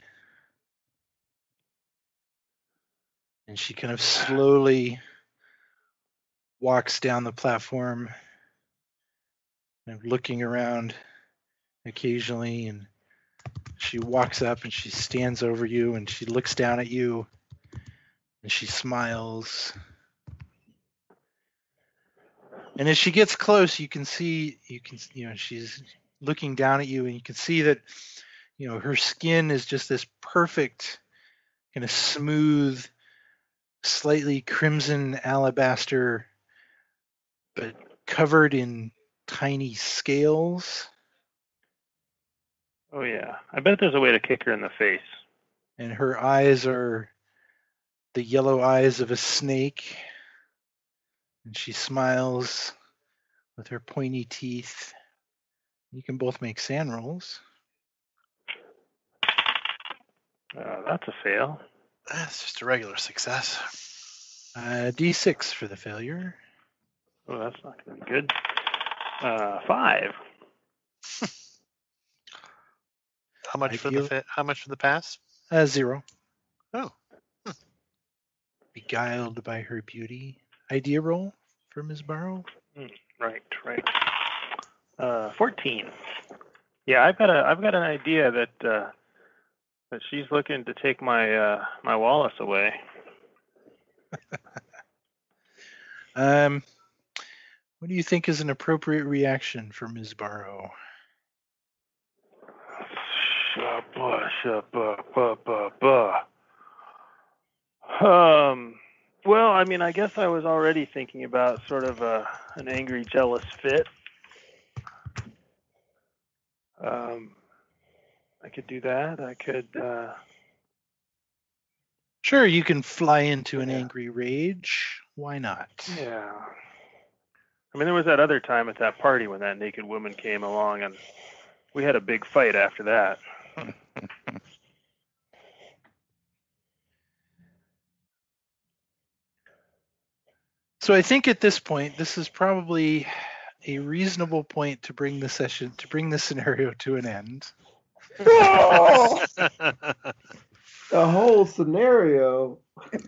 And she kind of slowly walks down the platform, kind of looking around occasionally, and she walks up and she stands over you and she looks down at you and she smiles. And as she gets close, you can see, you can, you know, she's looking down at you, and you can see that, you know, her skin is just this perfect, kind of smooth, slightly crimson alabaster, but covered in tiny scales. Oh yeah, I bet there's a way to kick her in the face. And her eyes are the yellow eyes of a snake. And she smiles with her pointy teeth. You can both make sand rolls. Uh, that's a fail. That's just a regular success. Uh, D six for the failure. Oh, that's not going to be good. Uh, five. How much for the Ideal- fa- how much for the pass? Uh, zero. Oh. Beguiled by her beauty. Idea roll for Miz Barrow. Right, right. Uh, fourteen. Yeah, I've got a I've got an idea that uh, that she's looking to take my uh, my Wallace away. Um, what do you think is an appropriate reaction for Miz Barrow? Shabba, shabba, ba, ba, ba. Um. Well, I mean, I guess I was already thinking about sort of a, an angry, jealous fit. Um, I could do that. I could. Uh, Sure, you can fly into an Yeah. angry rage. Why not? yeah. I mean, there was that other time at that party when that naked woman came along, and we had a big fight after that. So I think at this point, this is probably a reasonable point to bring the session, to bring the scenario to an end. Oh, The whole scenario.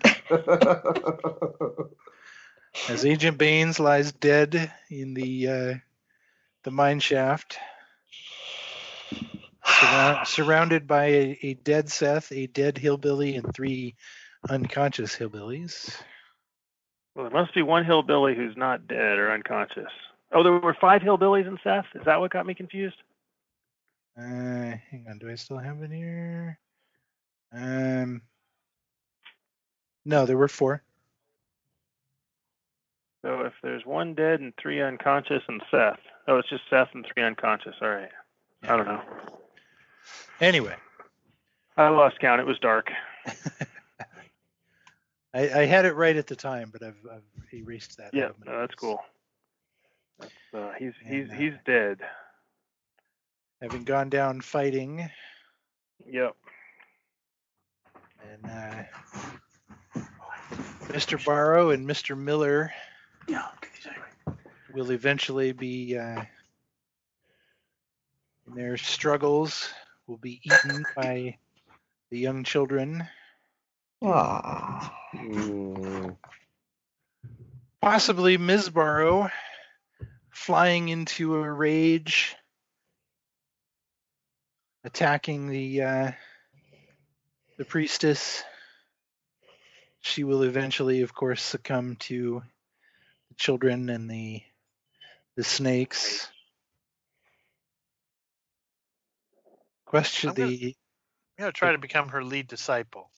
As Agent Baines lies dead in the uh, the mine shaft, surround, surrounded by a, a dead Seth, a dead hillbilly, and three unconscious hillbillies. Well, there must be one hillbilly who's not dead or unconscious. Oh, there were five hillbillies in Seth? Is that what got me confused? Uh, hang on, do I still have it here? Um, no, there were four. So if there's one dead and three unconscious and Seth. Oh, it's just Seth and three unconscious. All right. I don't know. Anyway, I lost count. It was dark. I, I had it right at the time, but I've, I've erased that. Yeah, out of my no, that's notes. cool. That's, uh, he's he's And, uh, he's dead. Having gone down fighting, Yep. and uh, Mister Barrow and Mister Miller will eventually be, uh, in their struggles, will be eaten by the young children. aw. Mm. Possibly Miz Barrow flying into a rage, attacking the uh, the priestess. She will eventually, of course, succumb to the children and the the snakes. Question I'm gonna- the I'm gonna try to become her lead disciple.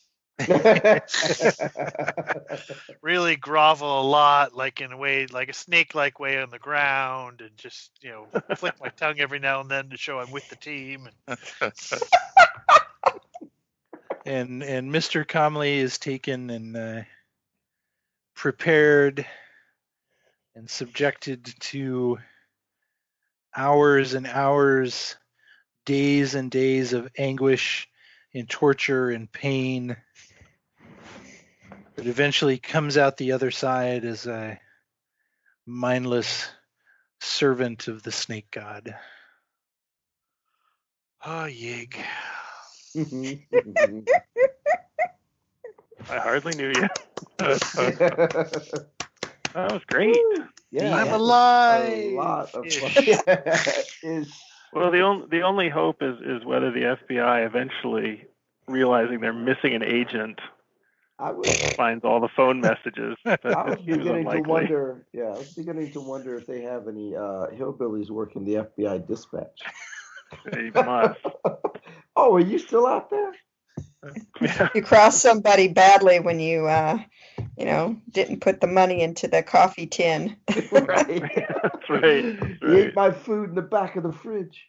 Really grovel a lot, like in a way, like a snake-like way on the ground, and just you know, flick my tongue every now and then to show I'm with the team. And and and Mister Comley is taken and uh, prepared and subjected to hours and hours, days and days of anguish and torture and pain, but eventually comes out the other side as a mindless servant of the snake god. oh, yig. I hardly knew you. That was great. Yeah, I'm that's alive. A lot of Ish. Ish. Well, the only the only hope is is whether the F B I eventually realizing they're missing an agent I was finds all the phone messages. But I was seems beginning to unlikely. wonder. Yeah, I was beginning to wonder if they have any uh, hillbillies working the F B I dispatch. They must. Oh, are you still out there? Yeah. You crossed somebody badly when you, uh, you know, didn't put the money into the coffee tin. Right. That's right. That's He ate right. my food in the back of the fridge.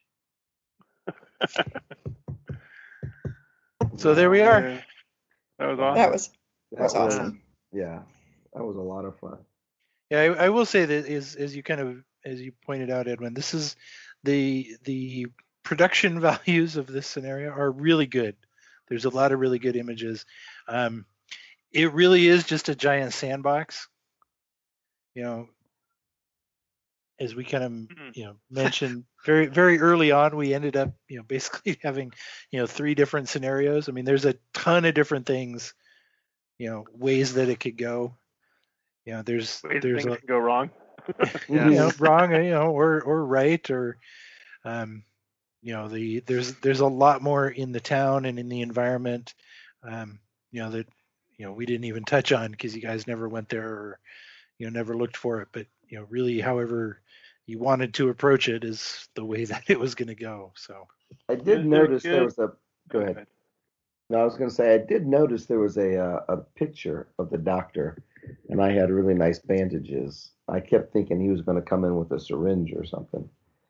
So there we are. Yeah. That was awesome. That was That was awesome. Yeah, that was a lot of fun. Yeah, I, I will say that is as you kind of as you pointed out, Edwin, this is the the production values of this scenario are really good. There's a lot of really good images. Um, it really is just a giant sandbox. You know, as we kind of Mhm. you know mentioned very very early on, we ended up you know basically having you know three different scenarios. I mean, there's a ton of different things, you know, ways that it could go. You know, there's Ways there's things a can go wrong. you know wrong, you know, or or right, or um, you know the there's there's a lot more in the town and in the environment, um, you know that you know we didn't even touch on because you guys never went there or you know never looked for it. But you know, really, however you wanted to approach it is the way that it was going to go. So I did Is there notice there good- was a. Go ahead. No, I was going to say I did notice there was a uh, a picture of the doctor, and I had really nice bandages. I kept thinking he was going to come in with a syringe or something.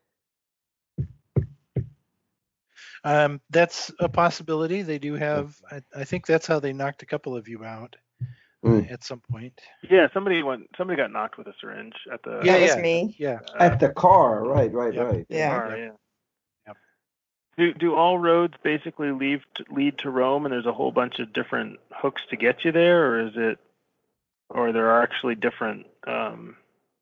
um, that's a possibility. They do have. I, I think that's how they knocked a couple of you out uh, Mm. at some point. Yeah, somebody went. Somebody got knocked with a syringe at the. Yeah, That was yeah, me. yeah. uh, At the car, right, right, Yep. right. Yeah. car, Yep. yeah. Yep. Do do all roads basically lead to, lead to Rome, and there's a whole bunch of different hooks to get you there, or is it, or there are actually different? Um,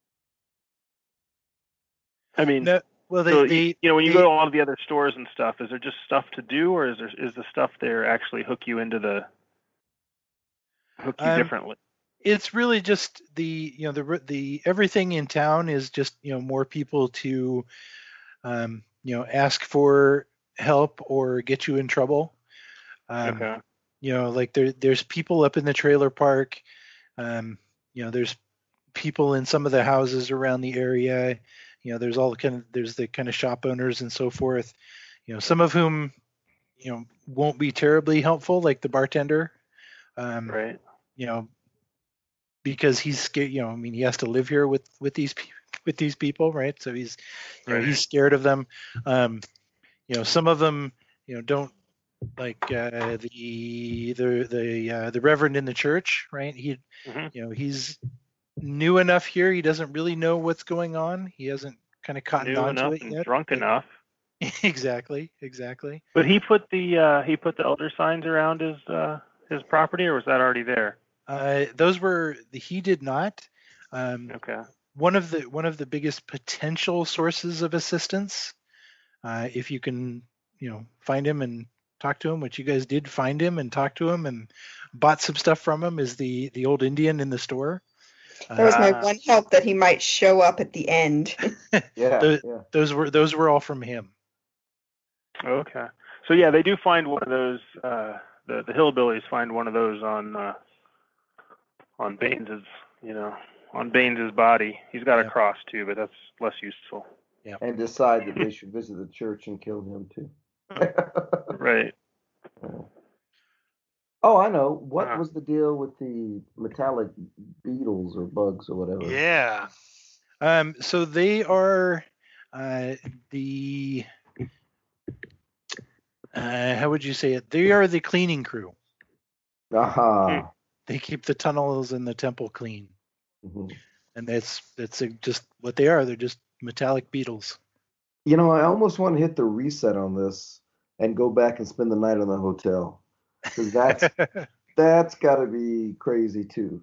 I mean, No, well, they, so they you, you know, when you they- go to a lot of the other stores and stuff, is there just stuff to do, or is there is the stuff there actually hook you into the hook you Um, differently? it's really just the you know the the everything in town is just you know more people to um, you know ask for help or get you in trouble. Um, Okay. You know, like there there's people up in the trailer park. Um, you know, there's people in some of the houses around the area. You know, there's all the kind of there's the kind of shop owners and so forth. You know, some of whom you know won't be terribly helpful, like the bartender. Um, Right. You know, because he's scared. You know, I mean, he has to live here with with these pe- with these people, right? So he's you know Right. he's scared of them. Um, you know, some of them you know don't like uh, the the the uh, the reverend in the church, right? He Mhm. you know he's new enough here. He doesn't really know what's going on. He hasn't kind of cottoned New on to enough it and yet. drunk but- enough. exactly, exactly. But he put the uh, he put the elder signs around his uh, his property, or was that already there? Uh, those were he did not. Um, Okay. one of the one of the biggest potential sources of assistance, uh, if you can, you know, find him and talk to him, which you guys did find him and talk to him and bought some stuff from him, is the the old Indian in the store. That was my Ah. one hope that he might show up at the end. Yeah, The- yeah. Those were those were all from him. Okay. So yeah, they do find one of those. Uh, the the hillbillies find one of those on uh, on Baines's, you know, on Baines's body. He's got a Yeah. cross too, but that's less useful. And decide that they should visit the church and kill him too. Right. Oh, I know. What Ah. was the deal with the metallic beetles or bugs or whatever? Yeah. Um, so they are uh, the uh, how would you say it? They are the cleaning crew. Aha. They keep the tunnels and the temple clean, Mhm. and that's that's uh, just what they are. They're just metallic beetles. You know, I almost want to hit the reset on this and go back and spend the night in the hotel because that's that's got to be crazy too.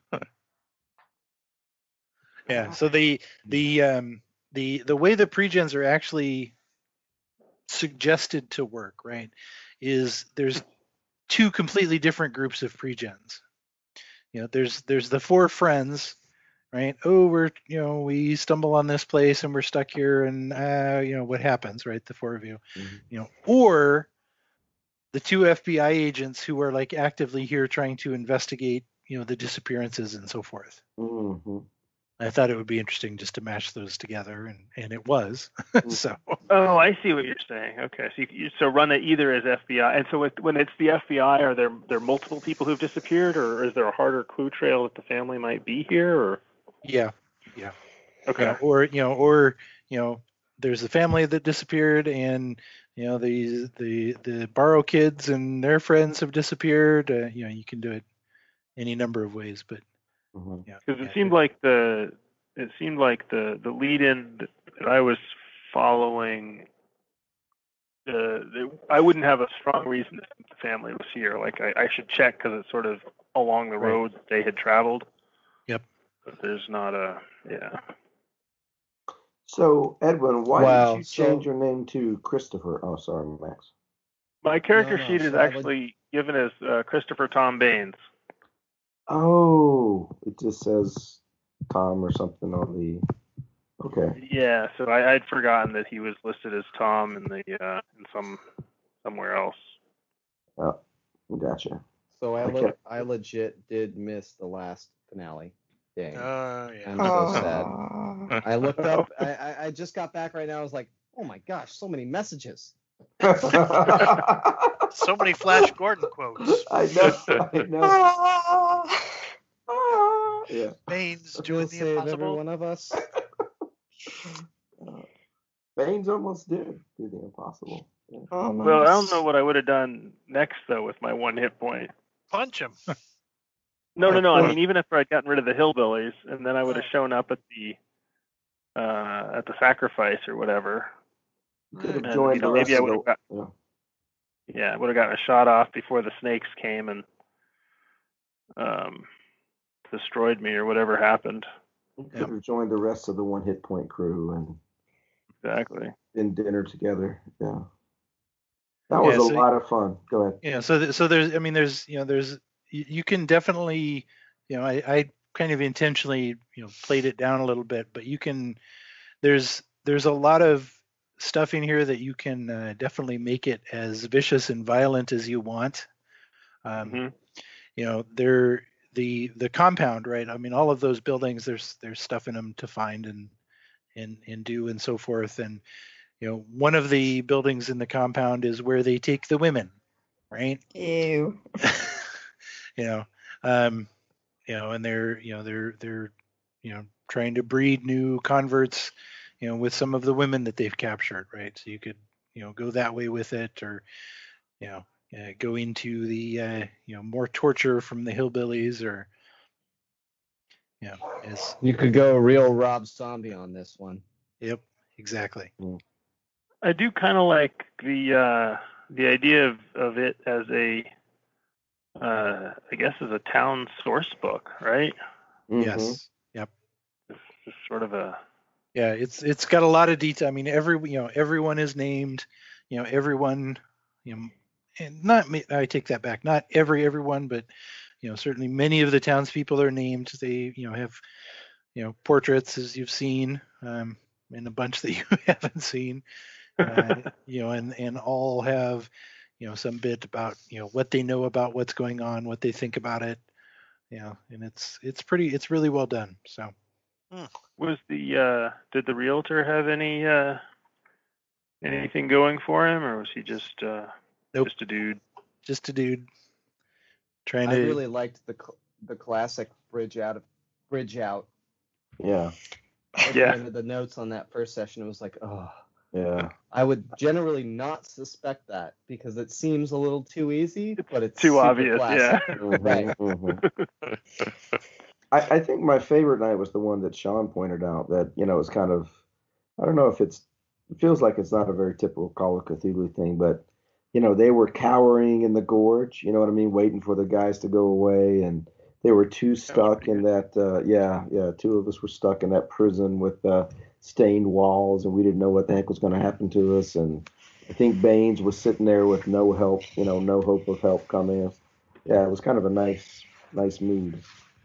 Yeah. So the the um, the the way the pregens are actually suggested to work, right, is there's two completely different groups of pregens. You know, there's there's the four friends, right? Oh, we're you know we stumble on this place and we're stuck here, and uh, you know what happens, right? The four of you, Mhm. you know, or the two F B I agents who are like actively here trying to investigate, you know, the disappearances and so forth. Mm-hmm. I thought it would be interesting just to match those together, and, and it was. So Oh, I see what you're saying. Okay, so you, you so run it either as F B I, and so with, when it's the F B I, are there there multiple people who've disappeared, or is there a harder clue trail that the family might be here? Or yeah, yeah, okay, yeah. Or you know, or you know, there's the family that disappeared, and you know, the the the Barrow kids and their friends have disappeared. Uh, you know, you can do it any number of ways, but Mm-hmm. yeah, because it yeah, seemed like the it seemed like the the lead in that I was following. Uh, the, I wouldn't have a strong reason to think the family was here. Like I, I should check because it's sort of along the Right. road that they had traveled. Yep. But there's not a yeah. So, Edwin, why Wow, did you so- change your name to Christopher? Oh, sorry, Max. My character No, no, sheet is so I would- actually given as uh, Christopher Tom Baines. Oh, it just says Tom or something on the. Okay. Yeah, so I, I'd forgotten that he was listed as Tom in the uh, in some somewhere else. Oh, gotcha. So I Okay. le- I legit did miss the last finale. Dang. Oh yeah. I'm so sad. Aw. I looked up. I, I I just got back right now. I was like, oh my gosh, so many messages. So many Flash Gordon quotes. I know. I know. Aw. Ah, yeah. Baines Gonna doing the save every impossible. one of us. Uh, Baines almost did do the impossible. Yeah. Almost. Well, I don't know what I would have done next though with my one hit point. Punch him. No, no, no. I Well- mean, even if I'd gotten rid of the hillbillies, and then I would have shown up at the uh, at the sacrifice or whatever. You could have And, joined you know, the rest maybe I of would the. have got Yeah. yeah, I would have gotten a shot off before the snakes came and um, destroyed me or whatever happened. You could have joined the rest of the one hit point crew and Exactly. been dinner together. Yeah. That was Yeah, a so- lot of fun. Go ahead. yeah. So th- so there's, I mean, there's, you know, there's, you, you can definitely, you know, I, I kind of intentionally, you know, played it down a little bit, but you can, there's, there's a lot of stuff in here that you can uh, definitely make it as vicious and violent as you want. Um, Mhm. You know, they're the the compound, right? I mean, all of those buildings, there's there's stuff in them to find and and and do and so forth. And you know, one of the buildings in the compound is where they take the women, right? Ew. you know, um, you know, and they're you know they're they're you know trying to breed new converts, you know, with some of the women that they've captured, right? So you could you know go that way with it, or you know uh, go into the uh, you know more torture from the hillbillies, or you know as You could go real Rob Zombie on this one. yep exactly. I do kind of like the uh, the idea of, of it as a uh, I guess as a town source book, right? Mhm. Yes. Yep. It's just sort of a Yeah, it's it's got a lot of detail. I mean, every you know everyone is named. You know, everyone. You know, and not me. I take that back. Not every everyone, but you know, certainly many of the townspeople are named. They you know have you know portraits, as you've seen, um, and a bunch that you haven't seen. Uh, you know, and and all have you know some bit about you know what they know about what's going on, what they think about it. You know, and it's it's pretty. It's really well done. So. was the uh, did the realtor have any uh, anything going for him, or was he just uh, Nope. just a dude? Just a dude trying I to really liked the cl- the classic bridge out of bridge out. Yeah. At Yeah. the end of the notes on that first session, it was like, oh, Yeah. I would generally not suspect that because it seems a little too easy, but it's Too super obvious, classic. yeah. Right. Mhm, mhm. I, I think my favorite night was the one that Sean pointed out that, you know, it's kind of, I don't know if it's, it feels like it's not a very typical Call of Cthulhu thing, but, you know, they were cowering in the gorge, you know what I mean, waiting for the guys to go away. And they were two stuck in that, uh, yeah, yeah, two of us were stuck in that prison with uh, stained walls, and we didn't know what the heck was going to happen to us. And I think Baines was sitting there with no help, you know, no hope of help coming. Yeah, it was kind of a nice, nice mood.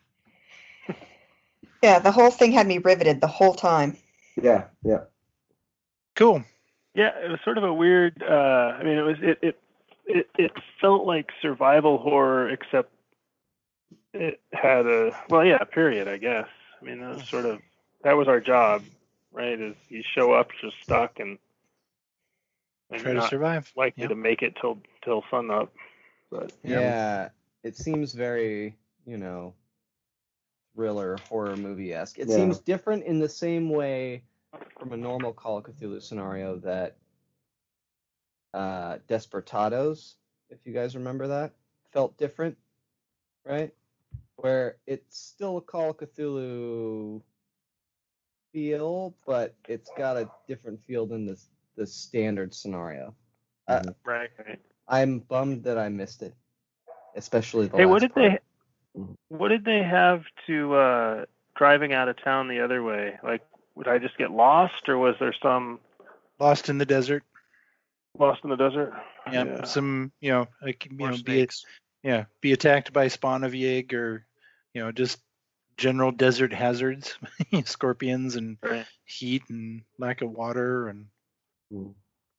Yeah, the whole thing had me riveted the whole time. Yeah, yeah. cool. Yeah, it was sort of a weird. Uh, I mean, it was it, it it, it felt like survival horror, except it had a well, yeah, period. I guess. I mean, that was sort of that was our job, right? Is you show up just stuck and, and Try you're to not survive. likely Yep. to make it till till sun up. But Yep. Yeah, it seems very, you know, thriller horror movie esque. It Yeah. seems different in the same way from a normal Call of Cthulhu scenario that uh, Despertados, if you guys remember that, felt different, right? Where it's still a Call of Cthulhu feel, but it's got a different feel than the the standard scenario. Uh, right, right. I'm bummed that I missed it, especially the Hey, last what did part. they what did they have to uh, driving out of town the other way? Like, would I just get lost, or was there some Lost in the desert. lost in the desert? Yep. Yeah. Some, you know, like, you More know, be it, snakes. yeah, be attacked by spawn of Yig, or, you know, just general desert hazards, scorpions and Right. heat and lack of water and. Mm.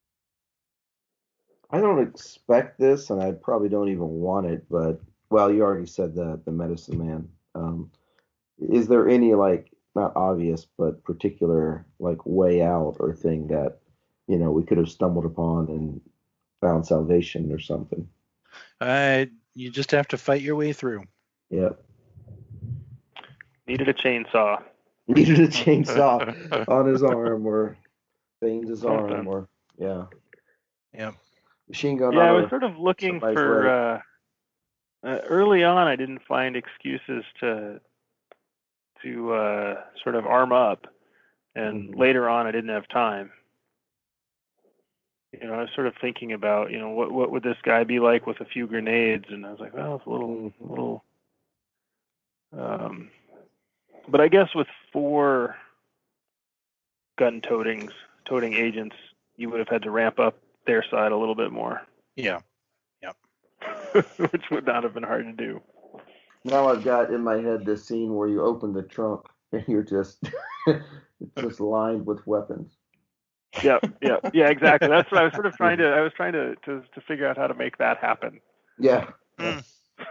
I don't expect this, and I probably don't even want it. But well, you already said that the Medicine Man. Um, is there any like not obvious but particular like way out or thing that you know we could have stumbled upon and found salvation or something? Uh, you just have to fight your way through. Yep. Needed a chainsaw. Needed a chainsaw on his arm, or stains his arm, or yeah. Yep. Machine gun. Yeah, I on was a- sort of looking somebody's for. leg. Uh, uh, early on, I didn't find excuses to to uh, sort of arm up, and Mhm. later on, I didn't have time. You know, I was sort of thinking about, you know, what what would this guy be like with a few grenades, and I was like, well, it's a little, Mhm. little. Um, but I guess with four gun totings, toting agents, you would have had to ramp up their side a little bit more, Yeah. which would not have been hard to do. Now I've got in my head this scene where you open the trunk and you're just it's just lined with weapons. Yeah, yeah, yeah, exactly. That's what I was sort of trying to. I was trying to to, to figure out how to make that happen. Yeah. Mm.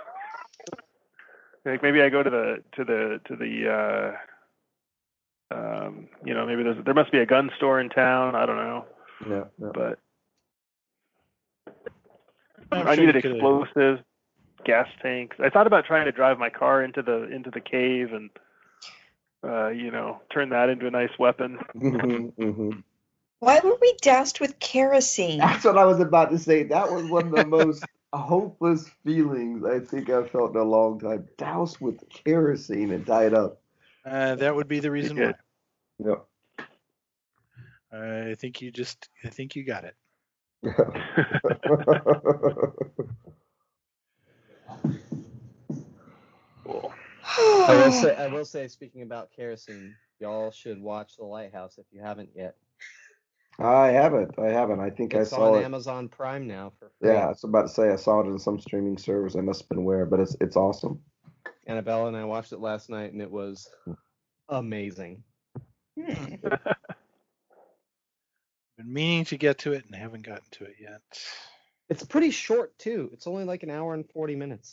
Like maybe I go to the to the to the uh, um, you know, maybe there's there must be a gun store in town. I don't know, Yeah. yeah. but I'm I sure needed you could've- explosives, gas tanks. I thought about trying to drive my car into the into the cave and uh, you know, turn that into a nice weapon. Mhm, mhm. Why were we doused with kerosene? That's what I was about to say. That was one of the most hopeless feelings I think I've felt in a long time. Doused with kerosene and tied up. Uh, that would be the reason Good. why. Yep. I think you just, I think you got it. Cool. I will say, I will say, speaking about kerosene, y'all should watch The Lighthouse if you haven't yet. I haven't. I haven't. I think It's I saw on it. Amazon Prime now for free. Yeah, I was about to say I saw it in some streaming service. I must have been where, but it's it's awesome. Annabella and I watched it last night, and it was amazing. Hmm. Been meaning to get to it and haven't gotten to it yet. It's pretty short too. It's only like an hour and forty minutes.